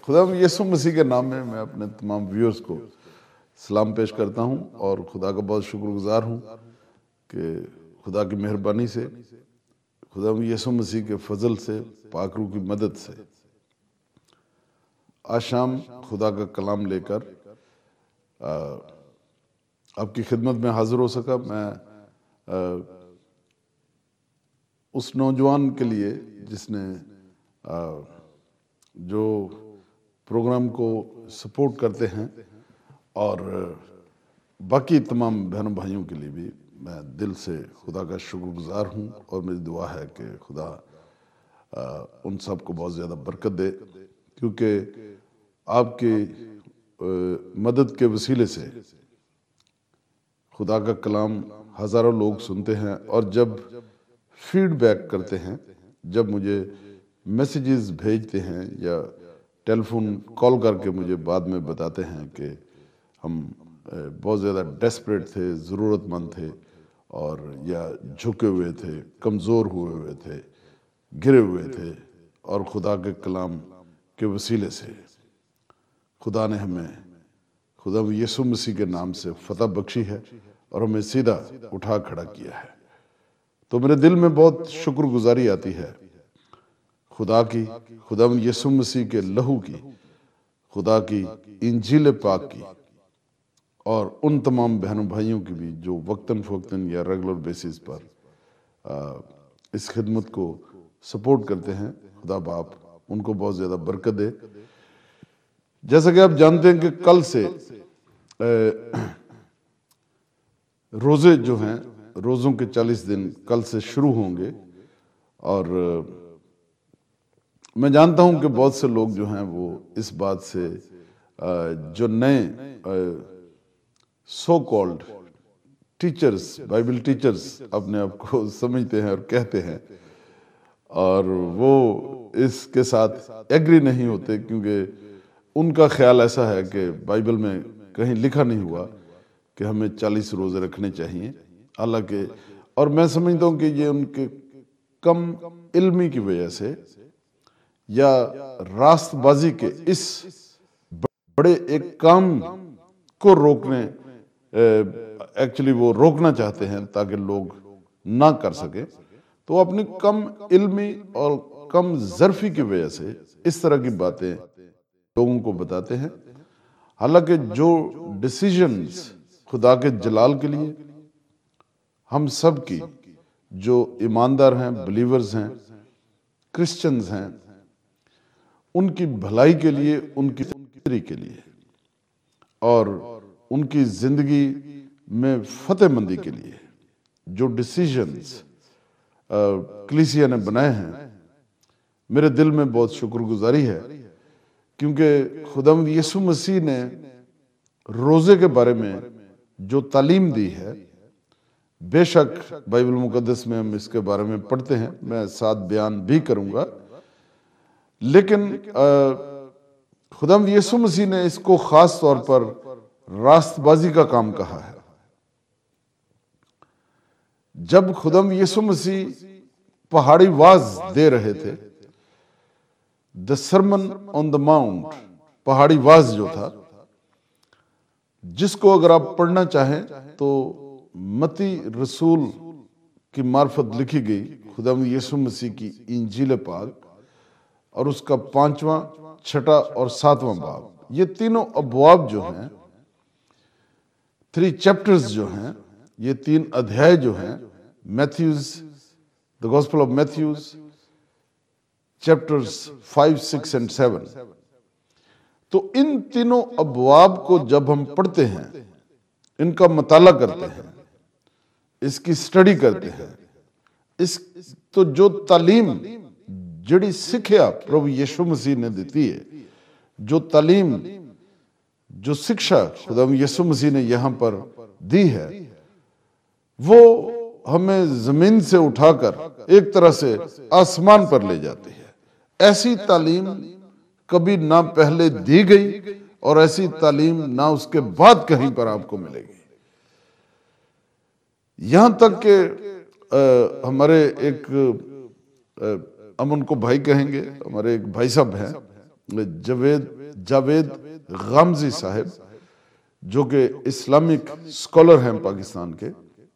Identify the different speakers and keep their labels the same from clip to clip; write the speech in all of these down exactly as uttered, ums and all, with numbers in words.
Speaker 1: خدا یسوع مسیح کے نام میں میں اپنے تمام ویورز کو سلام پیش کرتا ہوں اور خدا کا بہت شکر گزار ہوں کہ خدا کی مہربانی سے، خدا یسوع مسیح کے فضل سے، پاک روح کی مدد سے آج شام خدا کا کلام لے کر آپ کی خدمت میں حاضر ہو سکا۔ میں اس نوجوان کے لیے جس نے جو پروگرام کو سپورٹ کرتے ہیں اور باقی تمام بہنوں بھائیوں کے لیے بھی میں دل سے خدا کا شکر گزار ہوں، اور میری دعا ہے کہ خدا ان سب کو بہت زیادہ برکت دے، کیونکہ آپ کی مدد کے وسیلے سے خدا کا کلام ہزاروں لوگ سنتے ہیں، اور جب فیڈ بیک کرتے ہیں، جب مجھے میسیجز بھیجتے ہیں یا ٹیلی فون کال کر کے مجھے بعد میں بتاتے ہیں کہ ہم بہت زیادہ ڈیسپریٹ تھے، ضرورت مند تھے، اور یا جھکے ہوئے تھے، کمزور ہوئے ہوئے تھے، گرے ہوئے تھے، اور خدا کے کلام کے وسیلے سے خدا نے ہمیں خدا یسوع مسیح کے نام سے فتح بخشی ہے اور ہمیں سیدھا اٹھا کھڑا کیا ہے۔ تو میرے دل میں بہت شکر گزاری آتی ہے خدا کی، خدا یسوع مسیح کے لہو کی، خدا کی انجیل پاک کی، اور ان تمام بہنوں بھائیوں کی بھی جو وقتاً فوقتاً یا ریگولر بیسس پر اس خدمت کو سپورٹ کرتے ہیں۔ خدا باپ ان کو بہت زیادہ برکت دے۔ جیسا کہ آپ جانتے ہیں کہ کل سے روزے جو ہیں، روزوں کے چالیس دن کل سے شروع ہوں گے، اور میں جانتا ہوں کہ بہت سے لوگ جو ہیں وہ اس بات سے جو نئے so called teachers, Bible teachers اپنے آپ کو سمجھتے ہیں اور کہتے ہیں، اور وہ اس کے ساتھ ایگری نہیں ہوتے، کیونکہ ان کا خیال ایسا ہے کہ بائبل میں کہیں لکھا نہیں ہوا کہ ہمیں چالیس روزے رکھنے چاہیے۔ حالانکہ اور میں سمجھتا ہوں کہ یہ ان کے کم علمی کی وجہ سے یا راست بازی کے اس بڑے ایک کام کو روکنے ایکچولی وہ روکنا چاہتے ہیں تاکہ لوگ نہ کر سکیں، تو اپنی کم علمی اور کم ظرفی کی وجہ سے اس طرح کی باتیں لوگوں کو بتاتے ہیں۔ حالانکہ جو ڈیسیژنز خدا کے جلال کے لیے ہم سب کی، جو ایماندار ہیں، بلیورز ہیں، کرسچنز ہیں، ان کی بھلائی کے لیے، ان کی فکری کے لیے، اور ان کی زندگی میں فتح مندی کے لیے جو ڈیسیژنز کلیسیا نے بنائے ہیں، میرے دل میں بہت شکر گزاری ہے، کیونکہ خدا یسوع مسیح نے روزے کے بارے میں جو تعلیم دی ہے، بے شک بائبل مقدس میں ہم اس کے بارے میں پڑھتے ہیں، میں ساتھ بیان بھی کروں گا، لیکن خدا یسوع مسیح نے اس کو خاص طور پر راست بازی کا کام کہا ہے۔ جب خدا یسوع مسیح پہاڑی واز دے رہے تھے، The Sermon on the Mount، پہاڑی واز جو تھا، جس کو اگر آپ پڑھنا چاہیں تو متی رسول کی معرفت لکھی گئی خدا یسوع مسیح کی انجیل پاک، اور اس کا پانچواں، چھٹا اور ساتواں باب، یہ تینوں ابواب جو ہیں، تھری چیپٹرز جو ہیں، یہ تین ادھیائے جو ہیں، Matthews, the Gospel of Matthews، chapters five, six and seven, تو ان تینوں ابواب کو جب ہم پڑھتے ہیں، ان کا مطالعہ کرتے ہیں، اس کی سٹڈی کرتے ہیں، اس تو جو تعلیم جڑی سکھیا پربھو یسوع مسیح نے دیتی ہے، جو تعلیم، جو سکشا خدا یسوع مسیح نے یہاں پر دی ہے، وہ ہمیں زمین سے اٹھا کر ایک طرح سے آسمان پر لے جاتی ہے۔ ایسی تعلیم کبھی نہ پہلے دی گئی، اور ایسی تعلیم نہ اس کے بعد کہیں پر آپ کو ملے گی۔ یہاں تک کہ ہمارے ایک ہم ان کو بھائی کہیں گے، ہمارے ایک بھائی صاحب ہیں جاوید جاوید غامزی صاحب جو کہ اسلامک اسکالر ہیں پاکستان کے،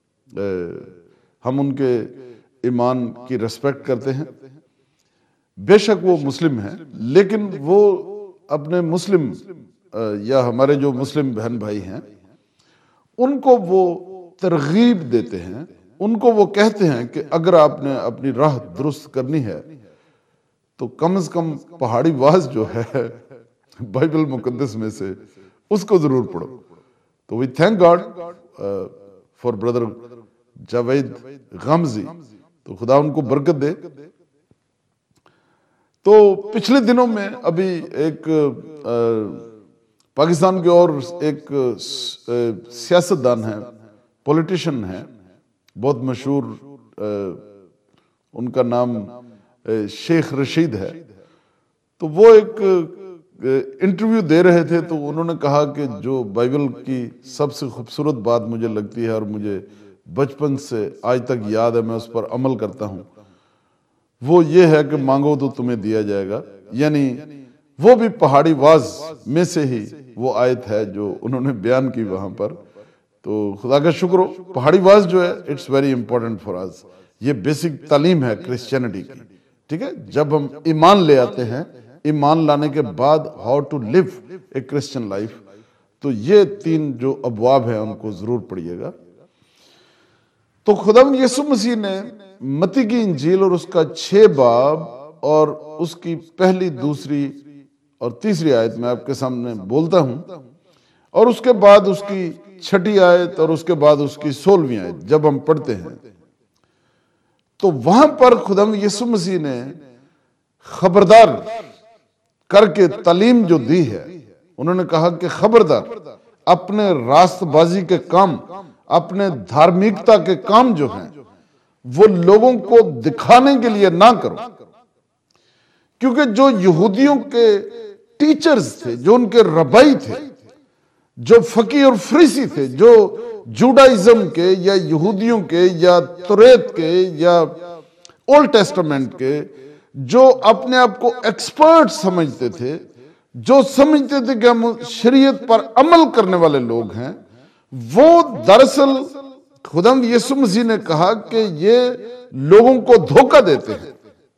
Speaker 1: ہم ان کے ایمان کی ریسپیکٹ کرتے ہیں، بے شک وہ مسلم ہیں، لیکن وہ اپنے مسلم یا ہمارے جو مسلم بہن بھائی ہیں ان کو وہ ترغیب دیتے ہیں، ان کو وہ کہتے ہیں کہ اگر آپ نے اپنی راہ درست کرنی ہے تو کم از کم پہاڑی واز جو ہے بائبل مقدس میں سے اس کو ضرور پڑھو۔ تو we thank God for brother Javed غامزی، تو خدا ان کو برکت دے۔ تو پچھلے دنوں میں ابھی ایک پاکستان کے اور ایک سیاستدان ہیں، پولیٹیشن ہیں، بہت مشہور، ان کا نام شیخ رشید ہے، تو وہ ایک انٹرویو دے رہے تھے، تو انہوں نے کہا کہ جو بائبل کی سب سے خوبصورت بات مجھے لگتی ہے اور مجھے بچپن سے آج تک یاد ہے، میں اس پر عمل کرتا ہوں، وہ یہ ہے کہ مانگو تو تمہیں دیا جائے گا۔ یعنی وہ بھی پہاڑی واز میں سے ہی وہ آیت ہے جو انہوں نے بیان کی وہاں پر۔ تو خدا کا شکر ہو، پہاڑی واز جو ہے it's very important for us, یہ بیسک تعلیم ہے کرسچینٹی کی، ٹھیک ہے؟ جب ہم ایمان لے آتے ہیں، ایمان لانے کے بعد how to live a Christian life, تو یہ تین جو ابواب ہیں ان کو ضرور پڑھیے گا۔ تو خداوند یسوع مسیح نے متی کی انجیل اور اس کا چھ باب اور اس کی پہلی، دوسری اور تیسری آیت میں آپ کے سامنے بولتا ہوں، اور اس کے بعد اس کی چھٹی آیت اور اس کے بعد اس کی سولہویں آیت جب ہم پڑھتے ہیں تو وہاں پر خداوند یسوع مسیح نے خبردار کر کے تعلیم جو دی ہے، انہوں نے کہا کہ خبردار اپنے راست بازی کے کام، اپنے دھارمکتا کے کام جو ہیں وہ لوگوں کو دکھانے کے لیے نہ کرو، کیونکہ جو یہودیوں کے ٹیچرز تھے، جو ان کے ربائی تھے، جو فقی اور فریسی تھے، جو جوڈائزم کے یا یہودیوں کے یا توریت کے یا اولڈ ٹیسٹمنٹ کے، جو اپنے آپ کو ایکسپرٹ سمجھتے تھے، جو سمجھتے تھے کہ ہم شریعت پر عمل کرنے والے لوگ ہیں، وہ دراصل خداوند یسوع مسیح نے کہا کہ یہ لوگوں کو دھوکہ دیتے ہیں،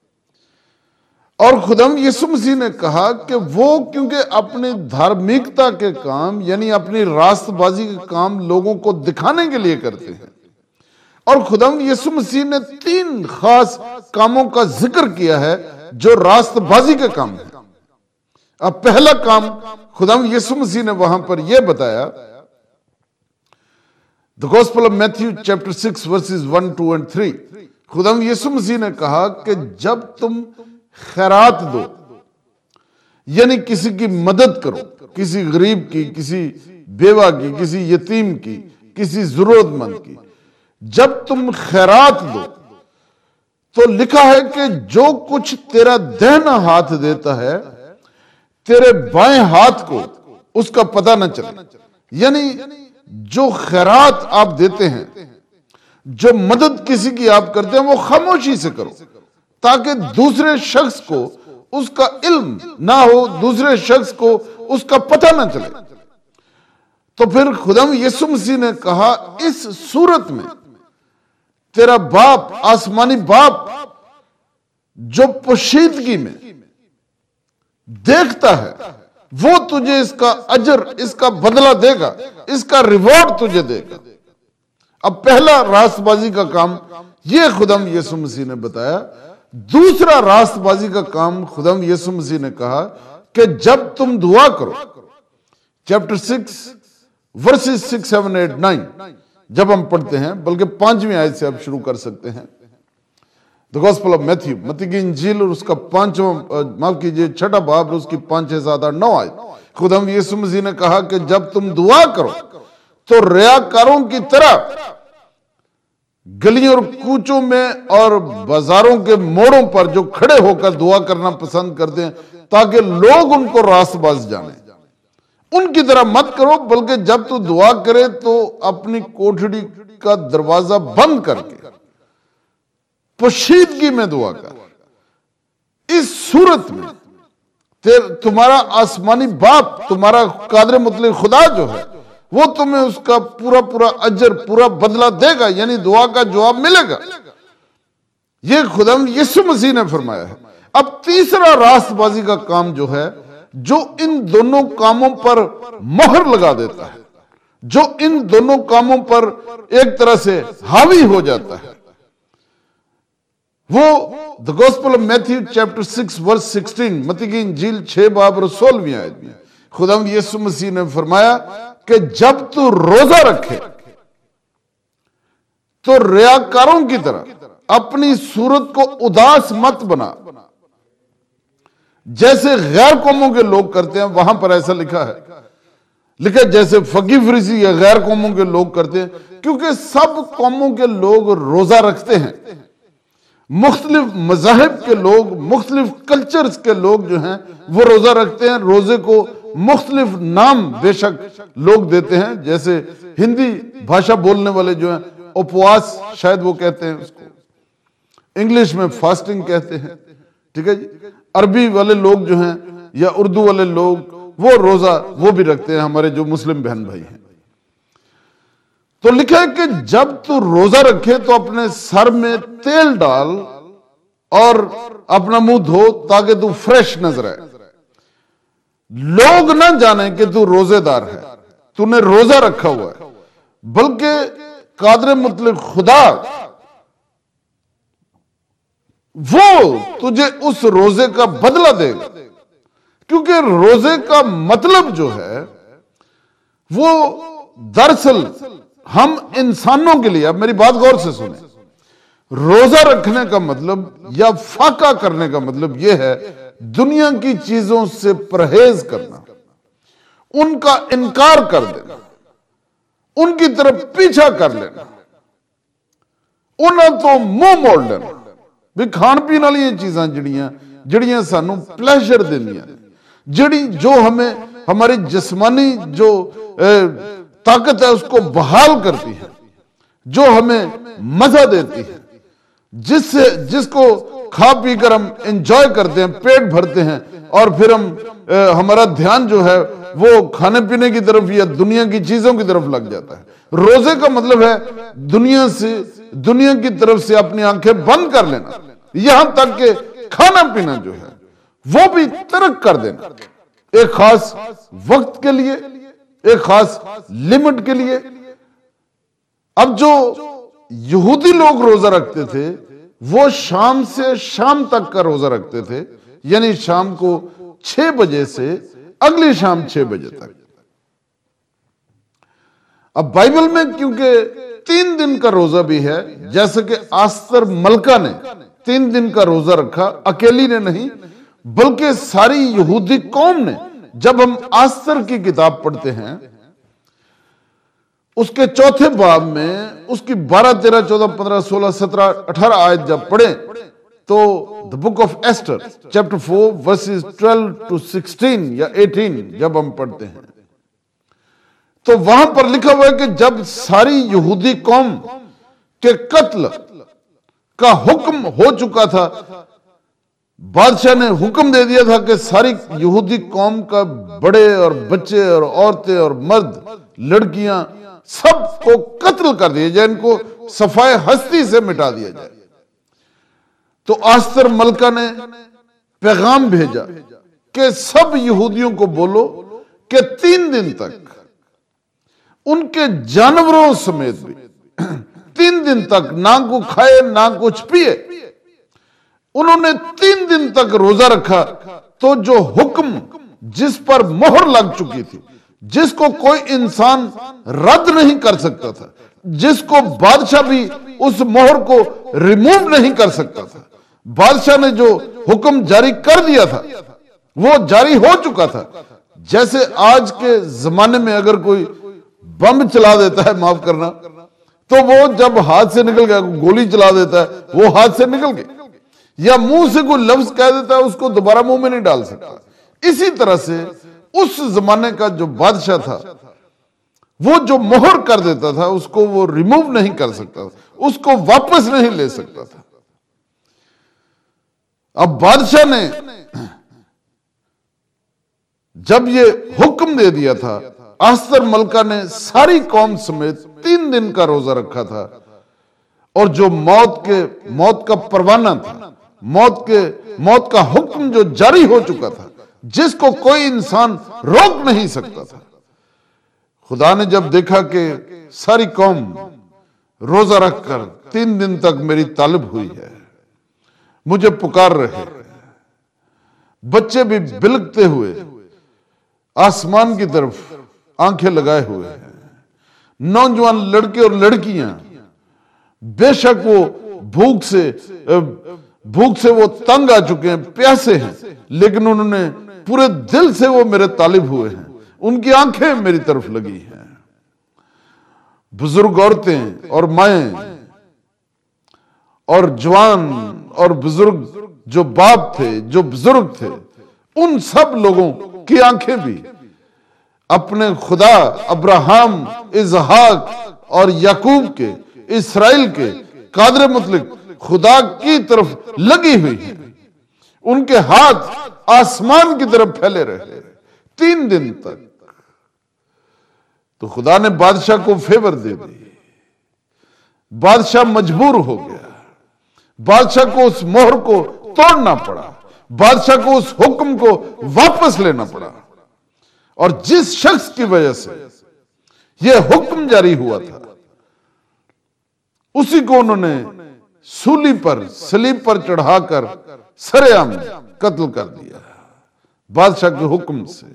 Speaker 1: اور خداوند یسوع مسیح نے کہا کہ وہ کیونکہ اپنی دھارمکتا کے کام یعنی اپنی راست بازی کے کام لوگوں کو دکھانے کے لیے کرتے ہیں، اور خداوند یسوع مسیح نے تین خاص کاموں کا ذکر کیا ہے جو راست بازی کے کام ہیں۔ اب پہلا کام خداوند یسوع مسیح نے وہاں پر یہ بتایا، The Gospel of Matthew chapter six verses one, two and three، خداوند یسوع مسیح نے کہا کہ جب تم خیرات دو، یعنی کسی کی مدد کرو، کسی غریب کی، کسی بیوہ کی، کسی یتیم کی، کسی ضرورت مند کی، جب تم خیرات دو تو لکھا ہے کہ جو کچھ تیرا دہنا ہاتھ دیتا ہے تیرے بائیں ہاتھ کو اس کا پتہ نہ چلے۔ یعنی جو خیرات آپ دیتے ہیں، جو مدد کسی کی آپ کرتے ہیں، وہ خاموشی سے کرو تاکہ دوسرے شخص کو اس کا علم نہ ہو، دوسرے شخص کو اس کا پتہ نہ چلے۔ تو پھر خداوند یسوع مسیح نے کہا اس صورت میں تیرا باپ، آسمانی باپ جو پوشیدگی میں دیکھتا ہے، وہ تجھے اس کا اجر، اس کا بدلہ دے گا، اس کا ریوارڈ تجھے دے گا۔ اب پہلا راست بازی کا کام یہ خداوند یسوع مسیح نے بتایا۔ دوسرا راست بازی کا کام خداوند یسوع مسیح نے کہا کہ جب تم دعا کرو، chapter six verses six seven eight nine جب ہم پڑھتے ہیں، بلکہ پانچویں آیت سے آپ شروع کر سکتے ہیں۔ The Gospel of Matthew، متی کی انجیل اور اس کا پانچواں، معاف کیجئے چھٹا باب اور اس کی پانچ چھ سات آٹھ نو آیت، خداوند یسوع مسیح نے کہا کہ جب تم دعا کرو تو ریاکاروں کی طرح گلیوں اور کوچوں میں اور بازاروں کے موڑوں پر جو کھڑے ہو کر دعا کرنا پسند کرتے ہیں تاکہ لوگ ان کو راست باز جانیں، ان کی طرح مت کرو، بلکہ جب تو دعا کرے تو اپنی کوٹھڑی کا دروازہ بند کر کے پوشیدگی میں دعا کر۔ اس صورت میں تمہارا آسمانی باپ، تمہارا قادر مطلق خدا جو ہے، وہ تمہیں اس کا پورا پورا اجر، پورا بدلہ دے گا، یعنی دعا کا جواب ملے گا۔ یہ خدا یسوع مسیح نے فرمایا ہے۔ اب تیسرا راست بازی کا کام جو ہے، جو ان دونوں کاموں پر مہر لگا دیتا ہے، جو ان دونوں کاموں پر ایک طرح سے حاوی ہو جاتا ہے، وہ The Gospel of Matthew chapter six verse sixteen، متی کی انجیل چھ باب اور سولہویں آیت میں خدا یسوع مسیح نے فرمایا کہ جب تو روزہ رکھے تو ریاکاروں کی طرح اپنی صورت کو اداس مت بنا، جیسے غیر قوموں کے لوگ کرتے ہیں۔ وہاں پر ایسا لکھا ہے، لکھا جیسے فقی فریسی یا غیر قوموں کے لوگ کرتے ہیں، کیونکہ سب قوموں کے لوگ روزہ رکھتے ہیں۔ مختلف مذاہب کے لوگ، مختلف کلچرز کے لوگ جو ہیں وہ روزہ رکھتے ہیں۔ روزے کو مختلف نام بے شک لوگ دیتے ہیں، جیسے ہندی بھاشا بولنے والے جو ہیں اپواس شاید وہ کہتے ہیں اس کو، انگلش میں فاسٹنگ کہتے ہیں، ٹھیک ہے جی۔ عربی والے لوگ جو ہیں یا اردو والے لوگ وہ روزہ وہ بھی رکھتے ہیں، ہمارے جو مسلم بہن بھائی ہیں۔ تو لکھا ہے کہ جب تو روزہ رکھے تو اپنے سر میں تیل ڈال اور اپنا منہ دھو تاکہ تو فریش نظر آئے، لوگ نہ جانیں کہ تو روزے دار ہے، تو نے روزہ رکھا ہوا ہے، بلکہ قادر مطلق خدا وہ تجھے اس روزے کا بدلہ دے گا۔ کیونکہ روزے کا مطلب جو ہے وہ دراصل ہم انسانوں کے لیے، اب میری بات غور سے سنیں، روزہ رکھنے کا مطلب یا فاقہ کرنے کا مطلب یہ ہے دنیا کی چیزوں سے پرہیز کرنا، ان کا انکار کر دینا، ان کی طرف پیچھا کر لینا، انہاں تو منہ موڑ لینا۔ بھی کھان پین والی چیزاں جڑیاں جڑیاں سانوں پلیشر دینیاں، جڑی جو ہمیں ہماری جسمانی جو طاقت ہے اس کو بحال کرتی ہے، جو ہمیں مزہ دیتی ہے، جس سے جس کو کھا پی کر ہم انجوائے کرتے ہیں، پیٹ بھرتے ہیں، اور پھر ہم ہمارا دھیان جو ہے وہ کھانے پینے کی طرف یا دنیا کی چیزوں کی طرف لگ جاتا ہے۔ روزے کا مطلب ہے دنیا سے دنیا کی طرف سے اپنی آنکھیں بند کر لینا، یہاں تک کہ کھانا پینا جو ہے وہ بھی ترک کر دینا، ایک خاص وقت کے لیے، ایک خاص لمٹ کے لیے۔ اب جو یہودی لوگ روزہ رکھتے تھے وہ شام سے شام تک کا روزہ رکھتے تھے، یعنی شام کو چھ بجے سے اگلی شام چھ بجے تک۔ اب بائبل میں کیونکہ تین دن کا روزہ بھی ہے، جیسے کہ آستر ملکہ نے تین دن کا روزہ رکھا، اکیلی نے نہیں بلکہ ساری یہودی قوم نے۔ جب ہم آستر کی کتاب پڑھتے ہیں اس کے چوتھے باب میں اس کی بارہ تیرہ چودہ پندرہ سولہ سترہ اٹھارہ آیت جب پڑھیں تو the book of Esther chapter four verses twelve to sixteen یا eighteen جب ہم پڑھتے ہیں تو وہاں پر لکھا ہوا ہے کہ جب ساری یہودی قوم کے قتل کا حکم ہو چکا تھا، بادشاہ نے حکم دے دیا تھا کہ ساری یہودی قوم کا بڑے اور بچے اور عورتیں اور مرد، لڑکیاں سب کو قتل کر دیا جائے، ان کو صفائے ہستی سے مٹا دیا جائے۔ تو آستر ملکہ نے پیغام بھیجا کہ سب یہودیوں کو بولو کہ تین دن تک ان کے جانوروں سمیت بھی تین دن تک نہ کو کھائے نہ کچھ پیے۔ انہوں نے تین دن تک روزہ رکھا، تو جو حکم جس پر مہر لگ چکی تھی، جس کو کوئی انسان رد نہیں کر سکتا تھا، جس کو بادشاہ بھی اس مہر کو ریموو نہیں کر سکتا تھا، بادشاہ نے جو حکم جاری کر دیا تھا وہ جاری ہو چکا تھا۔ جیسے آج کے زمانے میں اگر کوئی بم چلا دیتا ہے، معاف کرنا، تو وہ جب ہاتھ سے نکل گیا، گولی چلا دیتا ہے وہ ہاتھ سے نکل گئی، یا منہ سے کوئی لفظ کہہ دیتا ہے اس کو دوبارہ منہ میں نہیں ڈال سکتا۔ اسی طرح سے اس زمانے کا جو بادشاہ تھا وہ جو مہر کر دیتا تھا اس کو وہ ریموو نہیں کر سکتا تھا، اس کو واپس نہیں لے سکتا تھا۔ اب بادشاہ نے جب یہ حکم دے دیا تھا، آستر ملکہ نے ساری قوم سمیت تین دن کا روزہ رکھا تھا، اور جو موت کے موت کا پروانہ تھا، موت کے موت کا حکم جو جاری ہو چکا تھا، جس کو کوئی انسان روک نہیں سکتا تھا، خدا نے جب دیکھا کہ ساری قوم روزہ رکھ کر تین دن تک میری طالب ہوئی ہے، مجھے پکار رہے، بچے بھی بلکتے ہوئے آسمان کی طرف آنکھیں لگائے ہوئے ہیں، نوجوان لڑکے اور لڑکیاں بے شک وہ بھوک سے بھوک سے وہ تنگ آ چکے ہیں، پیاسے ہیں، لیکن انہوں نے پورے دل سے وہ میرے طالب ہوئے ہیں، ان کی آنکھیں میری طرف لگی ہیں۔ بزرگ عورتیں اور مائیں اور جوان اور بزرگ جو باپ تھے، جو بزرگ تھے، ان سب لوگوں کی آنکھیں بھی اپنے خدا ابراہم، اسحاق اور یعقوب کے، اسرائیل کے قادر مطلق خدا کی طرف لگی ہوئی ہیں۔ ان کے ہاتھ آسمان کی طرف پھیلے رہے تین دن تک۔ تو خدا نے بادشاہ کو فیور دے دی، بادشاہ مجبور ہو گیا، بادشاہ کو اس مہر کو توڑنا پڑا، بادشاہ کو اس حکم کو واپس لینا پڑا، اور جس شخص کی وجہ سے یہ حکم جاری ہوا تھا اسی کو انہوں نے سولی پر صلیب پر چڑھا کر سر عام قتل کر دیا بادشاہ کے حکم سے۔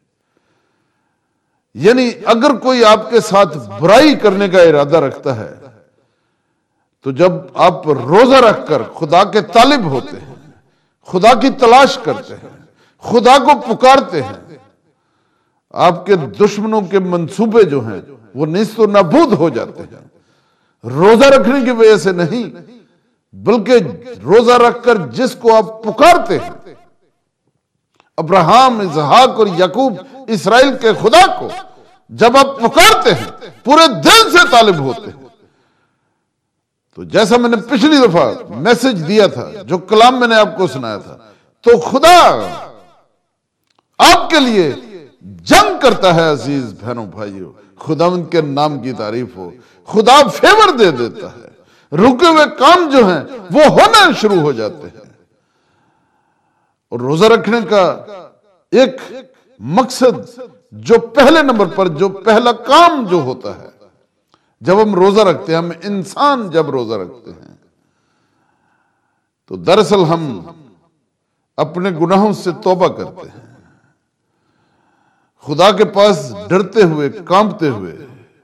Speaker 1: یعنی اگر کوئی آپ کے ساتھ برائی کرنے کا ارادہ رکھتا ہے تو جب آپ روزہ رکھ کر خدا کے طالب ہوتے ہیں، خدا کی تلاش کرتے ہیں، خدا کو پکارتے ہیں، آپ کے دشمنوں کے منصوبے جو ہیں وہ نیست و نابود ہو جاتے ہیں۔ روزہ رکھنے کی وجہ سے نہیں، بلکہ روزہ رکھ کر جس کو آپ پکارتے ہیں، ابراہم، اسحاق اور یعقوب، اسرائیل کے خدا کو جب آپ پکارتے ہیں، پورے دل سے طالب ہوتے ہیں، تو جیسا میں نے پچھلی دفعہ میسج دیا تھا، جو کلام میں نے آپ کو سنایا تھا، تو خدا آپ کے لیے جنگ کرتا ہے۔ عزیز بہنوں بھائیوں، خدا ان کے نام کی تعریف ہو۔ خدا فیور دے دیتا ہے، رکے ہوئے کام جو ہیں وہ ہونا شروع ہو جاتے ہیں۔ اور روزہ رکھنے کا ایک مقصد جو پہلے نمبر پر جو پہلا کام جو ہوتا ہے جب ہم روزہ رکھتے ہیں، ہم انسان جب روزہ رکھتے ہیں تو دراصل ہم اپنے گناہوں سے توبہ کرتے ہیں، خدا کے پاس ڈرتے ہوئے، کانپتے ہوئے،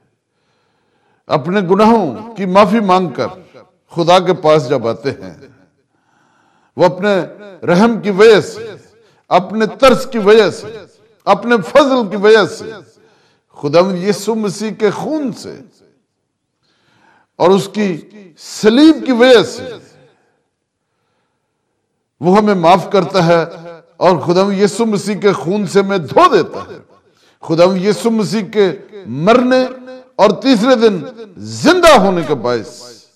Speaker 1: اپنے گناہوں کی معافی مانگ کر خدا کے پاس جب آتے ہیں، وہ اپنے رحم کی وجہ سے، اپنے ترس کی وجہ سے، اپنے فضل کی وجہ سے، خدا یسوع مسیح کے خون سے اور اس کی صلیب کی وجہ سے وہ ہمیں معاف کرتا ہے، اور خدا یسوع مسیح کے خون سے ہمیں دھو دیتا ہے۔ خدا یسوع مسیح کے مرنے اور تیسرے دن زندہ ہونے کا باعث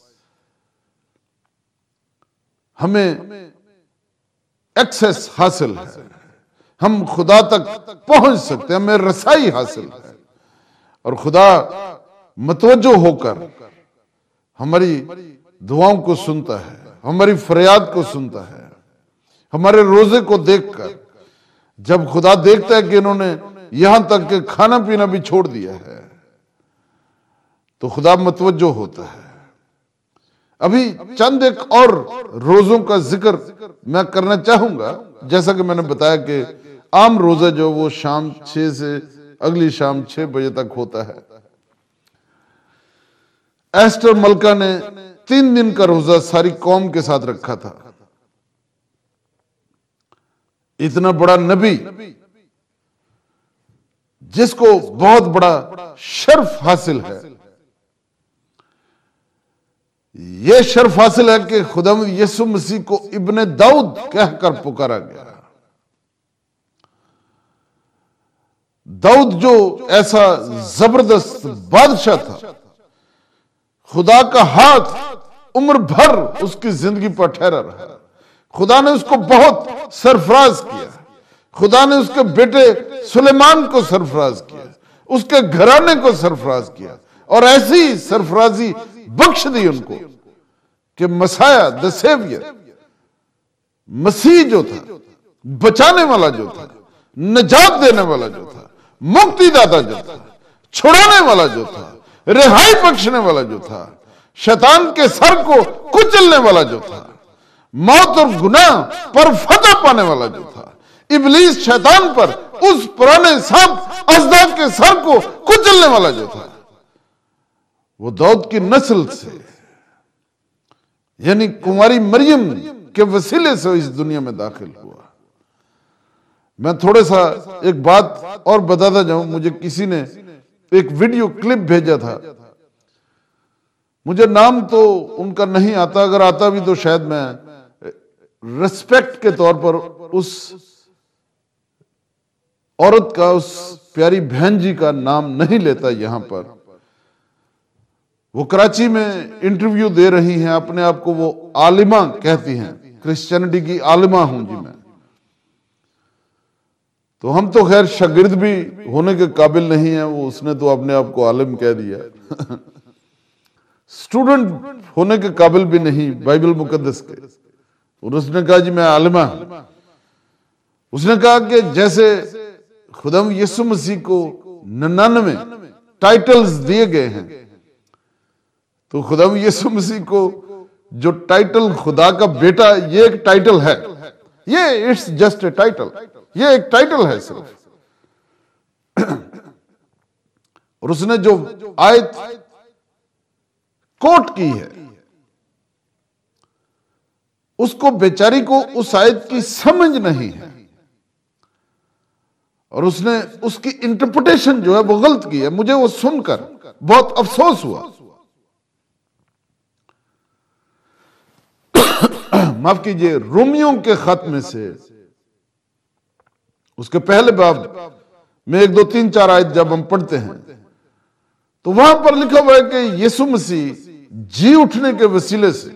Speaker 1: ہمیں ایکسیس حاصل ہے، ہم خدا تک پہنچ سکتے ہیں، ہمیں رسائی حاصل ہے، اور خدا متوجہ ہو کر ہماری دعاؤں کو سنتا ہے، ہماری فریاد کو سنتا ہے، ہمارے روزے کو دیکھ کر۔ جب خدا دیکھتا ہے کہ انہوں نے یہاں تک کہ کھانا پینا بھی چھوڑ دیا ہے تو خدا متوجہ ہوتا ہے۔ ابھی چند ایک اور روزوں کا ذکر میں کرنا چاہوں گا، جیسا کہ میں نے بتایا کہ عام روزہ جو وہ شام چھ سے اگلی شام چھ بجے تک ہوتا ہے۔ ایسٹر ملکہ نے تین دن کا روزہ ساری قوم کے ساتھ رکھا تھا۔ اتنا بڑا نبی جس کو بہت بڑا شرف حاصل ہے، یہ شرف حاصل ہے کہ خدا یسوع مسیح کو ابن داؤد کہہ کر پکارا گیا۔ داؤد جو ایسا زبردست بادشاہ تھا، خدا کا ہاتھ عمر بھر اس کی زندگی پر ٹھہرا رہا، خدا نے اس کو بہت سرفراز کیا، خدا نے اس کے بیٹے سلیمان کو سرفراز کیا، اس کے گھرانے کو سرفراز کیا، اور ایسی سرفرازی بخش دی ان کو کہ مسیح دی سیویئر، مسیح جو تھا، بچانے والا جو تھا، نجات دینے والا جو تھا، مکتی داتا جو تھا، چھڑانے والا جو تھا، رہائی بخشنے والا جو تھا، شیطان کے سر کو کچلنے والا جو تھا، موت اور گناہ پر فتح پانے والا جو تھا، ابلیس شیطان پر اس پرانے سانپ ازداد کے سر کو کچلنے والا جو تھا، وہ داؤد کی نسل سے یعنی کنواری مریم کے وسیلے سے اس دنیا میں داخل ہوا۔ میں تھوڑے سا ایک بات اور بتاتا جاؤں، مجھے کسی نے ایک ویڈیو کلپ بھیجا تھا، مجھے نام تو ان کا نہیں آتا، اگر آتا بھی تو شاید میں ریسپیکٹ کے طور پر اس عورت کا، اس پیاری بہن جی کا نام نہیں لیتا یہاں پر۔ وہ کراچی میں انٹرویو دے رہی ہیں، اپنے آپ کو وہ عالمہ کہتی ہیں، کرسچینٹی کی عالمہ ہوں جی میں، تو ہم تو خیر شاگرد بھی ہونے کے قابل نہیں ہیں، وہ اس نے تو اپنے آپ کو عالم کہہ دیا، سٹوڈنٹ ہونے کے قابل بھی نہیں بائبل مقدس کے، اور اس نے کہا جی میں عالمہ ہوں۔ اس نے کہا کہ جیسے خداوند یسوع مسیح کو ننانوے ٹائٹلز دیے گئے ہیں، تو خداوند یسوع مسیح کو جو ٹائٹل خدا کا بیٹا، یہ ایک ٹائٹل ہے، یہ اٹس جسٹ اے ٹائٹل، یہ ایک ٹائٹل ہے صرف۔ اور اس نے جو آیت کوٹ کی ہے، اس کو بیچاری کو اس آیت کی سمجھ نہیں ہے، اور اس نے اس کی انٹرپریٹیشن جو ہے وہ غلط کی ہے۔ مجھے وہ سن کر بہت افسوس ہوا۔ معاف کیجئے، رومیوں کے خط میں سے اس کے پہلے باب میں ایک دو تین چار آیت جب ہم پڑھتے ہیں تو وہاں پر لکھا ہوا ہے کہ یسوع مسیح جی اٹھنے کے وسیلے سے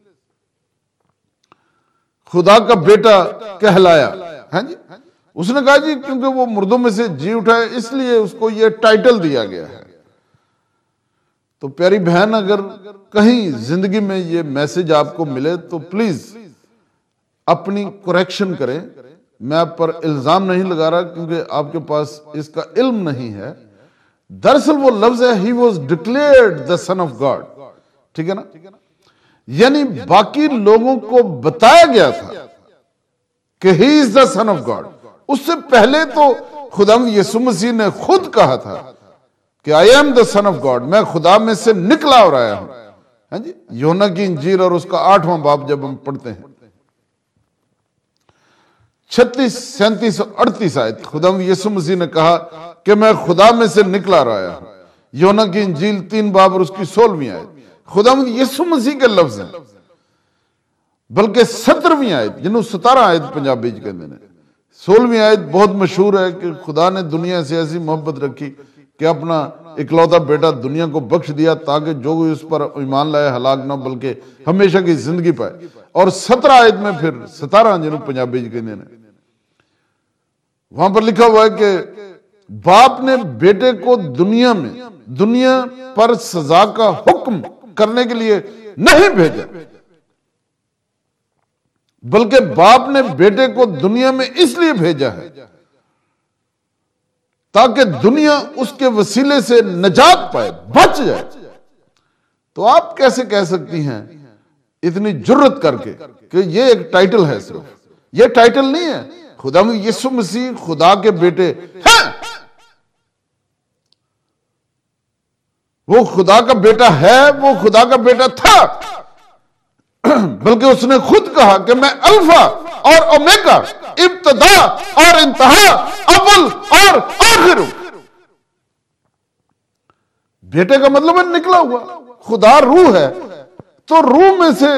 Speaker 1: خدا کا بیٹا کہلایا۔ ہاں جی، اس نے کہا جی کیونکہ وہ مردوں میں سے جی اٹھا ہے اس لیے اس کو یہ ٹائٹل دیا گیا ہے۔ تو پیاری بہن، اگر کہیں زندگی میں یہ میسج آپ کو ملے تو پلیز اپنی کریکشن کریں۔ میں آپ پر الزام نہیں لگا رہا کیونکہ آپ کے پاس اس کا علم نہیں ہے۔ دراصل وہ لفظ ہے he was declared the son of God، ٹھیک ہے نا؟ یعنی باقی لوگوں کو بتایا گیا تھا کہ he is the son of God۔ اس سے پہلے تو خداوند یسوع مسیح نے خود کہا تھا کہ I am the son of God، میں خدا میں سے نکلا اور آیا ہوں۔ ہاں جی، یوحنا کی انجیل اور اس کا آٹھواں باب جب ہم پڑھتے ہیں، چھتیس سینتیس اور اڑتیس آیت، خداوند یسوع مسیح نے کہا کہ میں خدا میں سے نکلا اور آیا ہوں۔ یوحنا کی انجیل تین باب اور اس کی سولہویں آیت خداوند یسوع مسیح کے لفظ ہیں، بلکہ سترویں آیت جنہوں ستارہ آیت پنجابی جی کہتے ہیں، سولہویں آیت بہت مشہور ہے کہ خدا نے دنیا سے ایسی محبت رکھی کہ اپنا اکلوتا بیٹا دنیا کو بخش دیا تاکہ جو کوئی اس پر ایمان لائے ہلاک نہ بلکہ ہمیشہ کی زندگی پائے۔ اور سترہ آیت میں پھر ستارہ جنہوں پنجابی جی کہتے ہیں، وہاں پر لکھا ہوا ہے کہ باپ نے بیٹے کو دنیا میں دنیا پر سزا کا حکم کرنے کے لیے نہیں بھیجا، بلکہ باپ نے بیٹے کو دنیا میں اس لیے بھیجا ہے تاکہ دنیا اس کے وسیلے سے نجات پائے، بچ جائے۔ تو آپ کیسے کہہ سکتی ہیں اتنی جرت کر کے کہ یہ ایک ٹائٹل ہے؟ صرف یہ ٹائٹل نہیں ہے۔ خداوند یسوع مسیح خدا کے بیٹے ہیں، وہ خدا کا بیٹا ہے، وہ خدا کا بیٹا تھا، بلکہ اس نے خود کہا کہ میں الفا اور اومیگا، ابتدا اور انتہا، اول اور آخر ہوں۔ بیٹے کا مطلب ہے نکلا ہوا۔ خدا روح ہے تو روح میں سے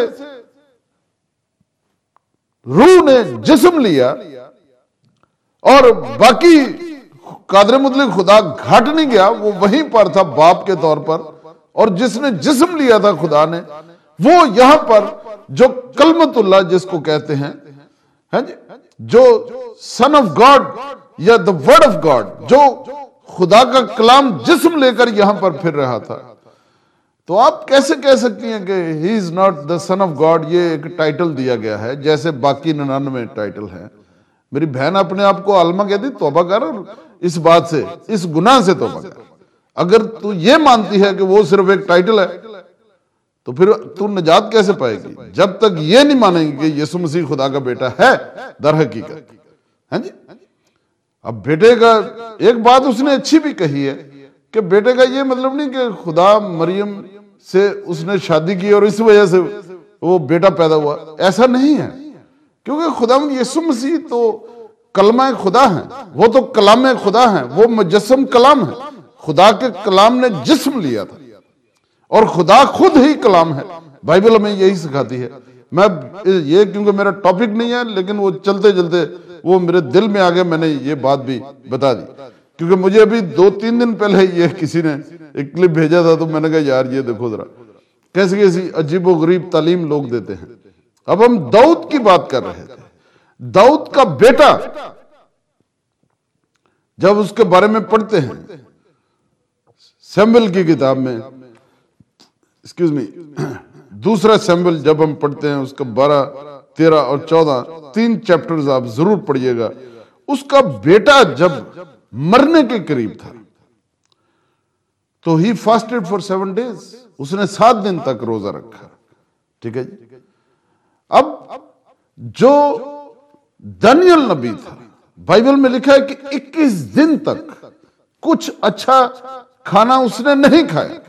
Speaker 1: روح نے جسم لیا، اور باقی قادر مطلق خدا گھٹ نہیں گیا، وہ وہیں پر تھا باپ کے طور پر، اور جس نے جسم لیا تھا خدا نے، وہ یہاں پر جو کلمت اللہ جس کو کہتے ہیں، ہاں جی، جو سن آف گاڈ یا دا ورڈ آف گاڈ، جو خدا کا کلام جسم لے کر یہاں پر پھر رہا تھا، تو آپ کیسے کہہ سکتی ہیں کہ he is not the son of God? یہ ایک ٹائٹل دیا گیا ہے جیسے باقی ننانوے ٹائٹل ہیں۔ میری بہن اپنے آپ کو عالمہ کہتی، توبہ کر اس بات سے، اس گناہ سے توبہ کر۔ اگر تو یہ مانتی ہے کہ وہ صرف ایک ٹائٹل ہے تو پھر تو نجات کیسے پائے گی؟ جب تک یہ نہیں مانیں گی کہ یسوع مسیح خدا کا بیٹا ہے در حقیقت۔ ہاں جی، اب بیٹے کا ایک بات اس نے اچھی بھی کہی ہے کہ بیٹے کا یہ مطلب نہیں کہ خدا مریم سے اس نے شادی کی اور اس وجہ سے وہ بیٹا پیدا ہوا، ایسا نہیں ہے، کیونکہ خدا یسوع مسیح تو کلمہ خدا ہیں، وہ تو کلام خدا ہیں، وہ مجسم کلام ہے۔ خدا کے کلام نے جسم لیا تھا اور خدا خود ہی کلام ہے۔ بائبل ہمیں یہی سکھاتی ہے۔ میں یہ کیونکہ میرا ٹاپک نہیں ہے، لیکن وہ چلتے چلتے وہ میرے دل میں آگے میں نے یہ بات بھی بتا دی، کیونکہ مجھے ابھی دو تین دن پہلے یہ کسی نے ایک کلپ بھیجا تھا، تو میں نے کہا یار یہ دیکھو ذرا کیسی کیسی عجیب و غریب تعلیم لوگ دیتے ہیں۔ اب ہم داؤد کی بات کر رہے تھے، داؤد کا بیٹا جب اس کے بارے میں پڑھتے ہیں سیموئیل کی کتاب میں، ایکسکیوز می دوسرا سیموئیل جب ہم پڑھتے ہیں اس کا بارہ تیرہ اور چودہ تین چیپٹرز آپ ضرور پڑھیے گا۔ اس کا بیٹا جب مرنے کے قریب تھا تو he fasted for seven days, اس نے سات دن تک روزہ رکھا۔ ٹھیک ہے جی۔ اب جو دانیل نبی تھا، بائبل میں لکھا ہے کہ اکیس دن تک کچھ اچھا کھانا اس نے نہیں کھایا،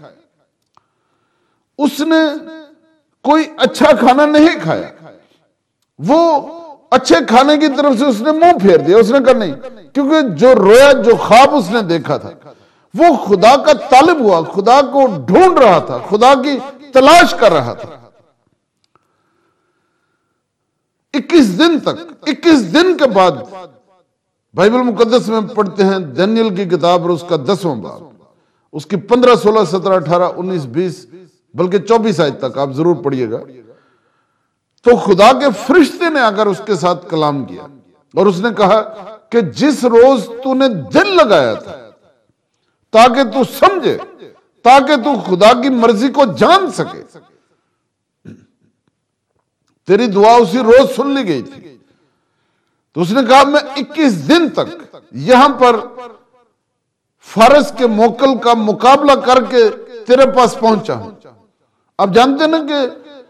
Speaker 1: اس نے کوئی اچھا کھانا نہیں کھایا، وہ اچھے کھانے کی طرف سے اس نے منہ پھیر دیا، اس نے کہا نہیں، کیونکہ جو رویا، جو خواب اس نے دیکھا تھا وہ خدا کا طالب ہوا، خدا کو ڈھونڈ رہا تھا، خدا کی تلاش کر رہا تھا۔ اکیس دن تک، اکیس دن کے بعد بائبل مقدس میں پڑھتے ہیں دانیل کی کتاب اور اس کا دسواں باب، اس کی پندرہ سولہ سترہ اٹھارہ انیس بیس بلکہ چوبیس آیت تک آپ ضرور پڑھیے گا۔ تو خدا کے فرشتے نے آ کر اس کے ساتھ کلام کیا اور اس نے کہا کہ جس روز تو نے دل لگایا تھا تاکہ تو سمجھے، تاکہ تو خدا کی مرضی کو جان سکے، تیری دعا اسی روز سن لی گئی تھی۔ تو اس نے کہا میں اکیس دن تک یہاں پر فارس کے موکل کا مقابلہ کر کے تیرے پاس پہنچا ہوں۔ اب جانتے نا کہ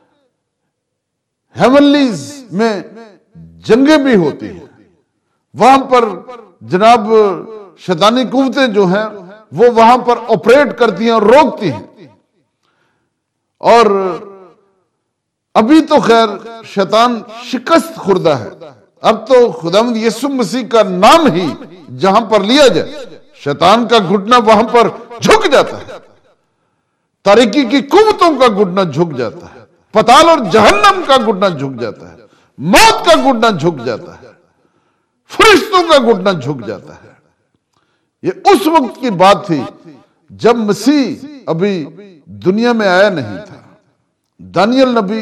Speaker 1: ہیونلیز میں جنگیں بھی ہوتی ہیں، وہاں پر جناب شیطانی قوتیں جو ہیں وہ وہاں پر آپریٹ کرتی ہیں اور روکتی ہیں، اور ابھی تو خیر شیطان شکست خوردہ ہے، اب تو خداوند یسوع مسیح کا نام ہی جہاں پر لیا جائے شیطان کا گھٹنا وہاں پر جھک جاتا ہے، تاریکی کی قوتوں کا گھٹنا جھک جاتا ہے، پتال اور جہنم کا گھٹنا جھک جاتا ہے، موت کا گھٹنا جھک جاتا ہے، فرشتوں کا گھٹنا جھک جاتا ہے۔ یہ اس وقت کی بات تھی جب مسیح ابھی دنیا میں آیا نہیں تھا۔ دانیل نبی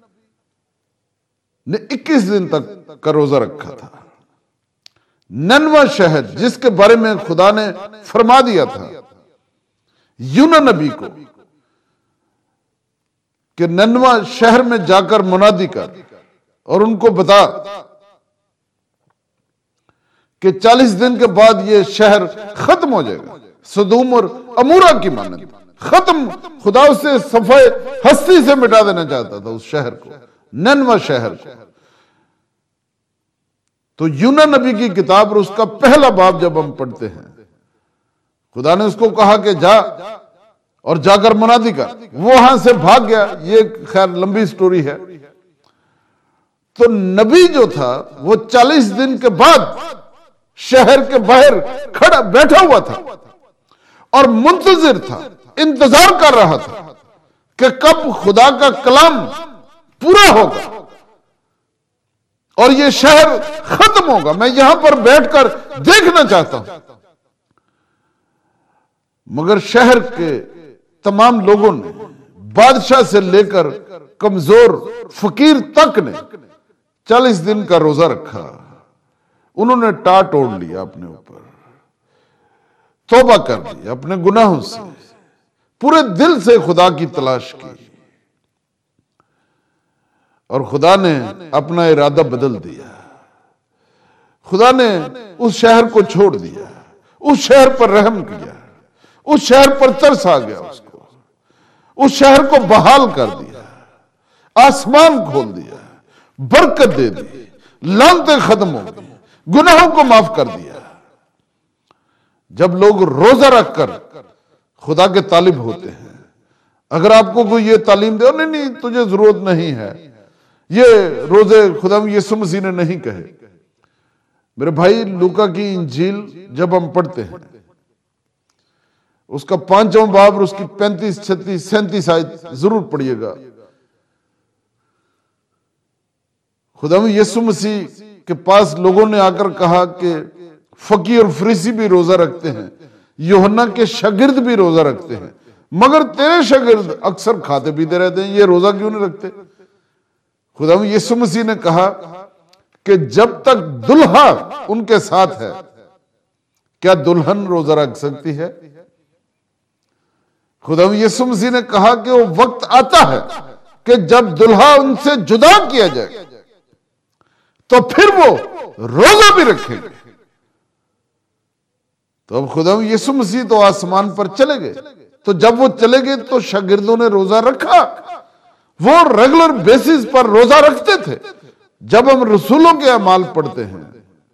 Speaker 1: نے اکیس دن تک کا روزہ رکھا تھا۔ ننوہ شہر جس کے بارے میں خدا نے فرما دیا تھا یونا نبی کو کہ ننوہ شہر میں جا کر منادی کر اور ان کو بتا کہ چالیس دن کے بعد یہ شہر ختم ہو جائے گا، سدوم اور امورا کی مانند ختم۔ خدا اسے صفحہ ہستی سے مٹا دینا چاہتا تھا اس شہر کو، ننوہ شہر کو۔ تو یونا نبی کی کتاب اور اس کا پہلا باب جب ہم پڑھتے ہیں، خدا نے اس کو کہا کہ جا اور جا کر منادی کر، وہ وہاں سے بھاگ گیا۔ یہ خیر لمبی سٹوری ہے۔ تو نبی جو تھا وہ چالیس دن کے بعد شہر کے باہر کھڑا بیٹھا ہوا تھا اور منتظر تھا، انتظار کر رہا تھا کہ کب خدا کا کلام پورا ہوگا اور یہ شہر ختم ہوگا، میں یہاں پر بیٹھ کر دیکھنا چاہتا ہوں۔ مگر شہر کے تمام لوگوں نے، بادشاہ سے لے کر کمزور فقیر تک نے چالیس دن کا روزہ رکھا انہوں نے ٹاٹ اوڑھ لیا اپنے اوپر، توبہ کر لی اپنے گناہوں سے، پورے دل سے خدا کی تلاش کی، اور خدا نے اپنا ارادہ بدل دیا۔ خدا نے اس شہر کو چھوڑ دیا، اس شہر پر رحم کیا، اس شہر پر ترس آ گیا، اس کو اس شہر کو بحال کر دیا، آسمان کھول دیا، برکت دے دی، لعنتیں ختم ہو گئی، گناہوں کو معاف کر دیا۔ جب لوگ روزہ رکھ کر خدا کے طالب ہوتے ہیں، اگر آپ کو کوئی یہ تعلیم دے، نہیں نہیں تجھے ضرورت نہیں ہے، یہ روزے خدا یسوع مسیح نے نہیں کہے۔ میرے بھائی، لوکا کی انجیل جب ہم پڑھتے ہیں، اس کا پانچواں باب اور اس کی پینتیس چھتیس سینتیس آیت ضرور پڑھیے گا۔ خدا یسوع مسیح کے پاس لوگوں نے آ کر کہا کہ فقیر اور فریسی بھی روزہ رکھتے ہیں، یوحنا کے شاگرد بھی روزہ رکھتے ہیں، مگر تیرے شاگرد اکثر کھاتے پیتے رہتے ہیں، یہ روزہ کیوں نہیں رکھتے؟ خدا یسوع مسیح نے کہا کہ جب تک دلہا ان کے ساتھ ہے، کیا دلہن روزہ رکھ سکتی ہے؟ خدا یسوع مسیح نے کہا کہ وہ وقت آتا ہے کہ جب دلہا ان سے جدا کیا جائے تو پھر وہ روزہ بھی رکھیں گے۔ تو اب خدا یسوع مسیح تو آسمان پر چلے گئے، تو جب وہ چلے گئے تو شاگردوں نے روزہ رکھا، وہ ریگولر بیسس پر روزہ رکھتے تھے۔ جب ہم رسولوں کے اعمال پڑھتے ہیں،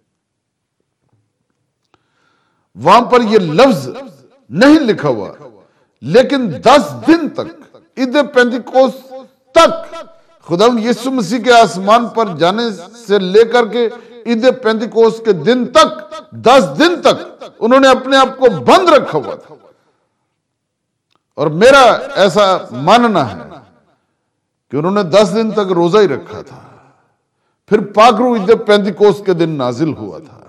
Speaker 1: وہاں پر یہ لفظ نہیں لکھا ہوا، لیکن دس دن تک، عید پینتیکوست تک، خدا یسوع مسیح کے آسمان پر جانے سے لے کر کے عید پینتیکوست کے دن تک، دس دن تک انہوں نے اپنے آپ کو بند رکھا ہوا تھا۔ اور میرا ایسا ماننا ہے کہ انہوں نے دس دن تک روزہ ہی رکھا تھا، پھر پاکرو عید پینتیکوست کے دن نازل ہوا تھا۔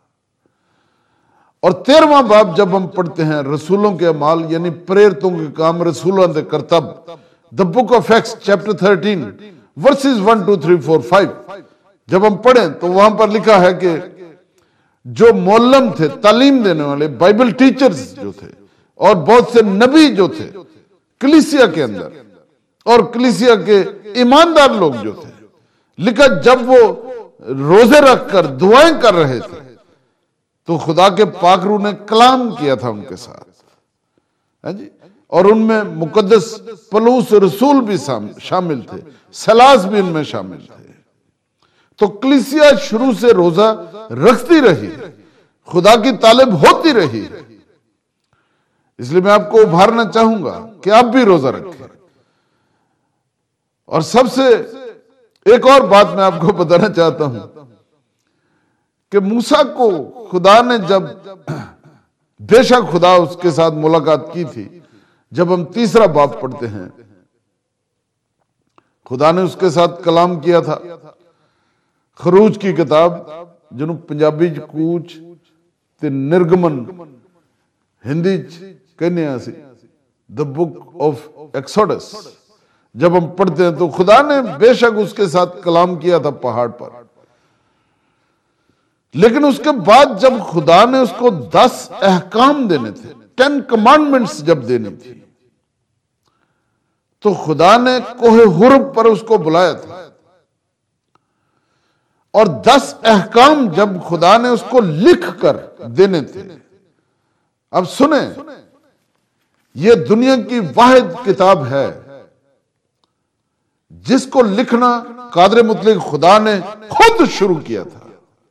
Speaker 1: اور تیرواں باب جب ہم پڑھتے ہیں، رسولوں کے اعمال یعنی پریرتوں کے کام رسولوں دے کرتب، the book of Acts chapter thirteen verses one two three four five، جب ہم پڑھیں تو وہاں پر لکھا ہے کہ جو معلم تھے، تعلیم دینے والے، بائبل ٹیچرز جو تھے، اور بہت سے نبی جو تھے کلیسیا کے اندر، اور کلیسیا کے ایماندار لوگ جو تھے، لکھا جب وہ روزے رکھ کر دعائیں کر رہے تھے تو خدا کے پاک روح نے کلام کیا تھا ان کے ساتھ، اور ان میں مقدس پولس رسول بھی شامل تھے، سلاس بھی ان میں شامل تھے۔ تو کلیسیا شروع سے روزہ رکھتی رہی، خدا کی طالب ہوتی رہی۔ اس لیے میں آپ کو ابھارنا چاہوں گا کہ آپ بھی روزہ رکھیں۔ اور سب سے ایک اور بات میں آپ کو بتانا چاہتا ہوں کہ موسیٰ کو خدا نے جب، بے شک خدا اس کے ساتھ ملاقات کی تھی، جب ہم تیسرا باب پڑھتے ہیں، خدا نے اس کے ساتھ کلام کیا تھا۔ خروج کی کتاب جنوں پنجابی کوچ تے نرگمن ہندی کہنے آسی the book of Exodus، جب ہم پڑھتے ہیں تو خدا نے بے شک اس کے ساتھ کلام کیا تھا پہاڑ پر، لیکن اس کے بعد جب خدا نے اس کو دس احکام دینے تھے، ٹین کمانڈمنٹس جب دینی تھی، تو خدا نے کوہ حرب پر اس کو بلایا تھا، اور دس احکام جب خدا نے اس کو لکھ کر دینے تھے۔ اب سنیں، یہ دنیا کی واحد کتاب ہے جس کو لکھنا قادر مطلق خدا نے خود شروع کیا تھا۔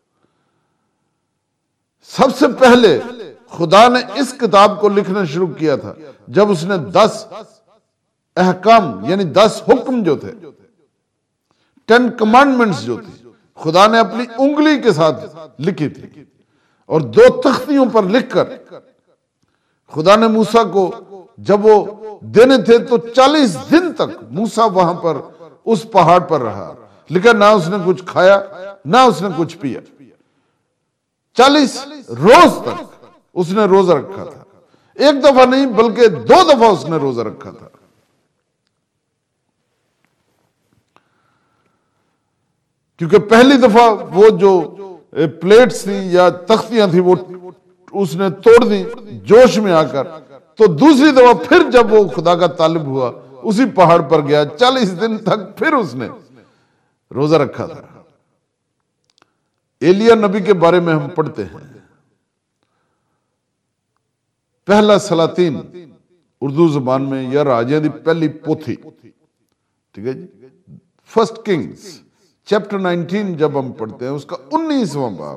Speaker 1: سب سے پہلے خدا نے اس کتاب کو لکھنا شروع کیا تھا جب اس نے دس احکام یعنی دس حکم جو تھے، ٹین کمانڈمنٹس جو تھی، خدا نے اپنی انگلی کے ساتھ لکھی تھی، اور دو تختیوں پر لکھ کر خدا نے موسیٰ کو جب وہ دینے تھے تو چالیس دن تک موسیٰ وہاں پر اس پہاڑ پر رہا، لیکن نہ اس نے کچھ کھایا نہ اس نے کچھ پیا۔ چالیس روز تک اس نے روزہ رکھا تھا، ایک دفعہ نہیں بلکہ دو دفعہ اس نے روزہ رکھا تھا۔ کیونکہ پہلی دفعہ وہ جو پلیٹس تھیں یا تختیاں تھیں وہ اس نے توڑ دی جوش میں آ کر. تو دوسری دفعہ پھر جب وہ خدا کا طالب ہوا اسی پہاڑ پر گیا, چالیس دن تک پھر اس نے روزہ رکھا تھا. ایلیا نبی کے بارے میں ہم پڑھتے ہیں, پہلا سلاطین اردو زبان میں یا راجیاں دی پہلی پوتھی, ٹھیک ہے جی, فرسٹ کنگز چیپٹر نائنٹین جب ہم پڑھتے ہیں اس کا انیسواں باب,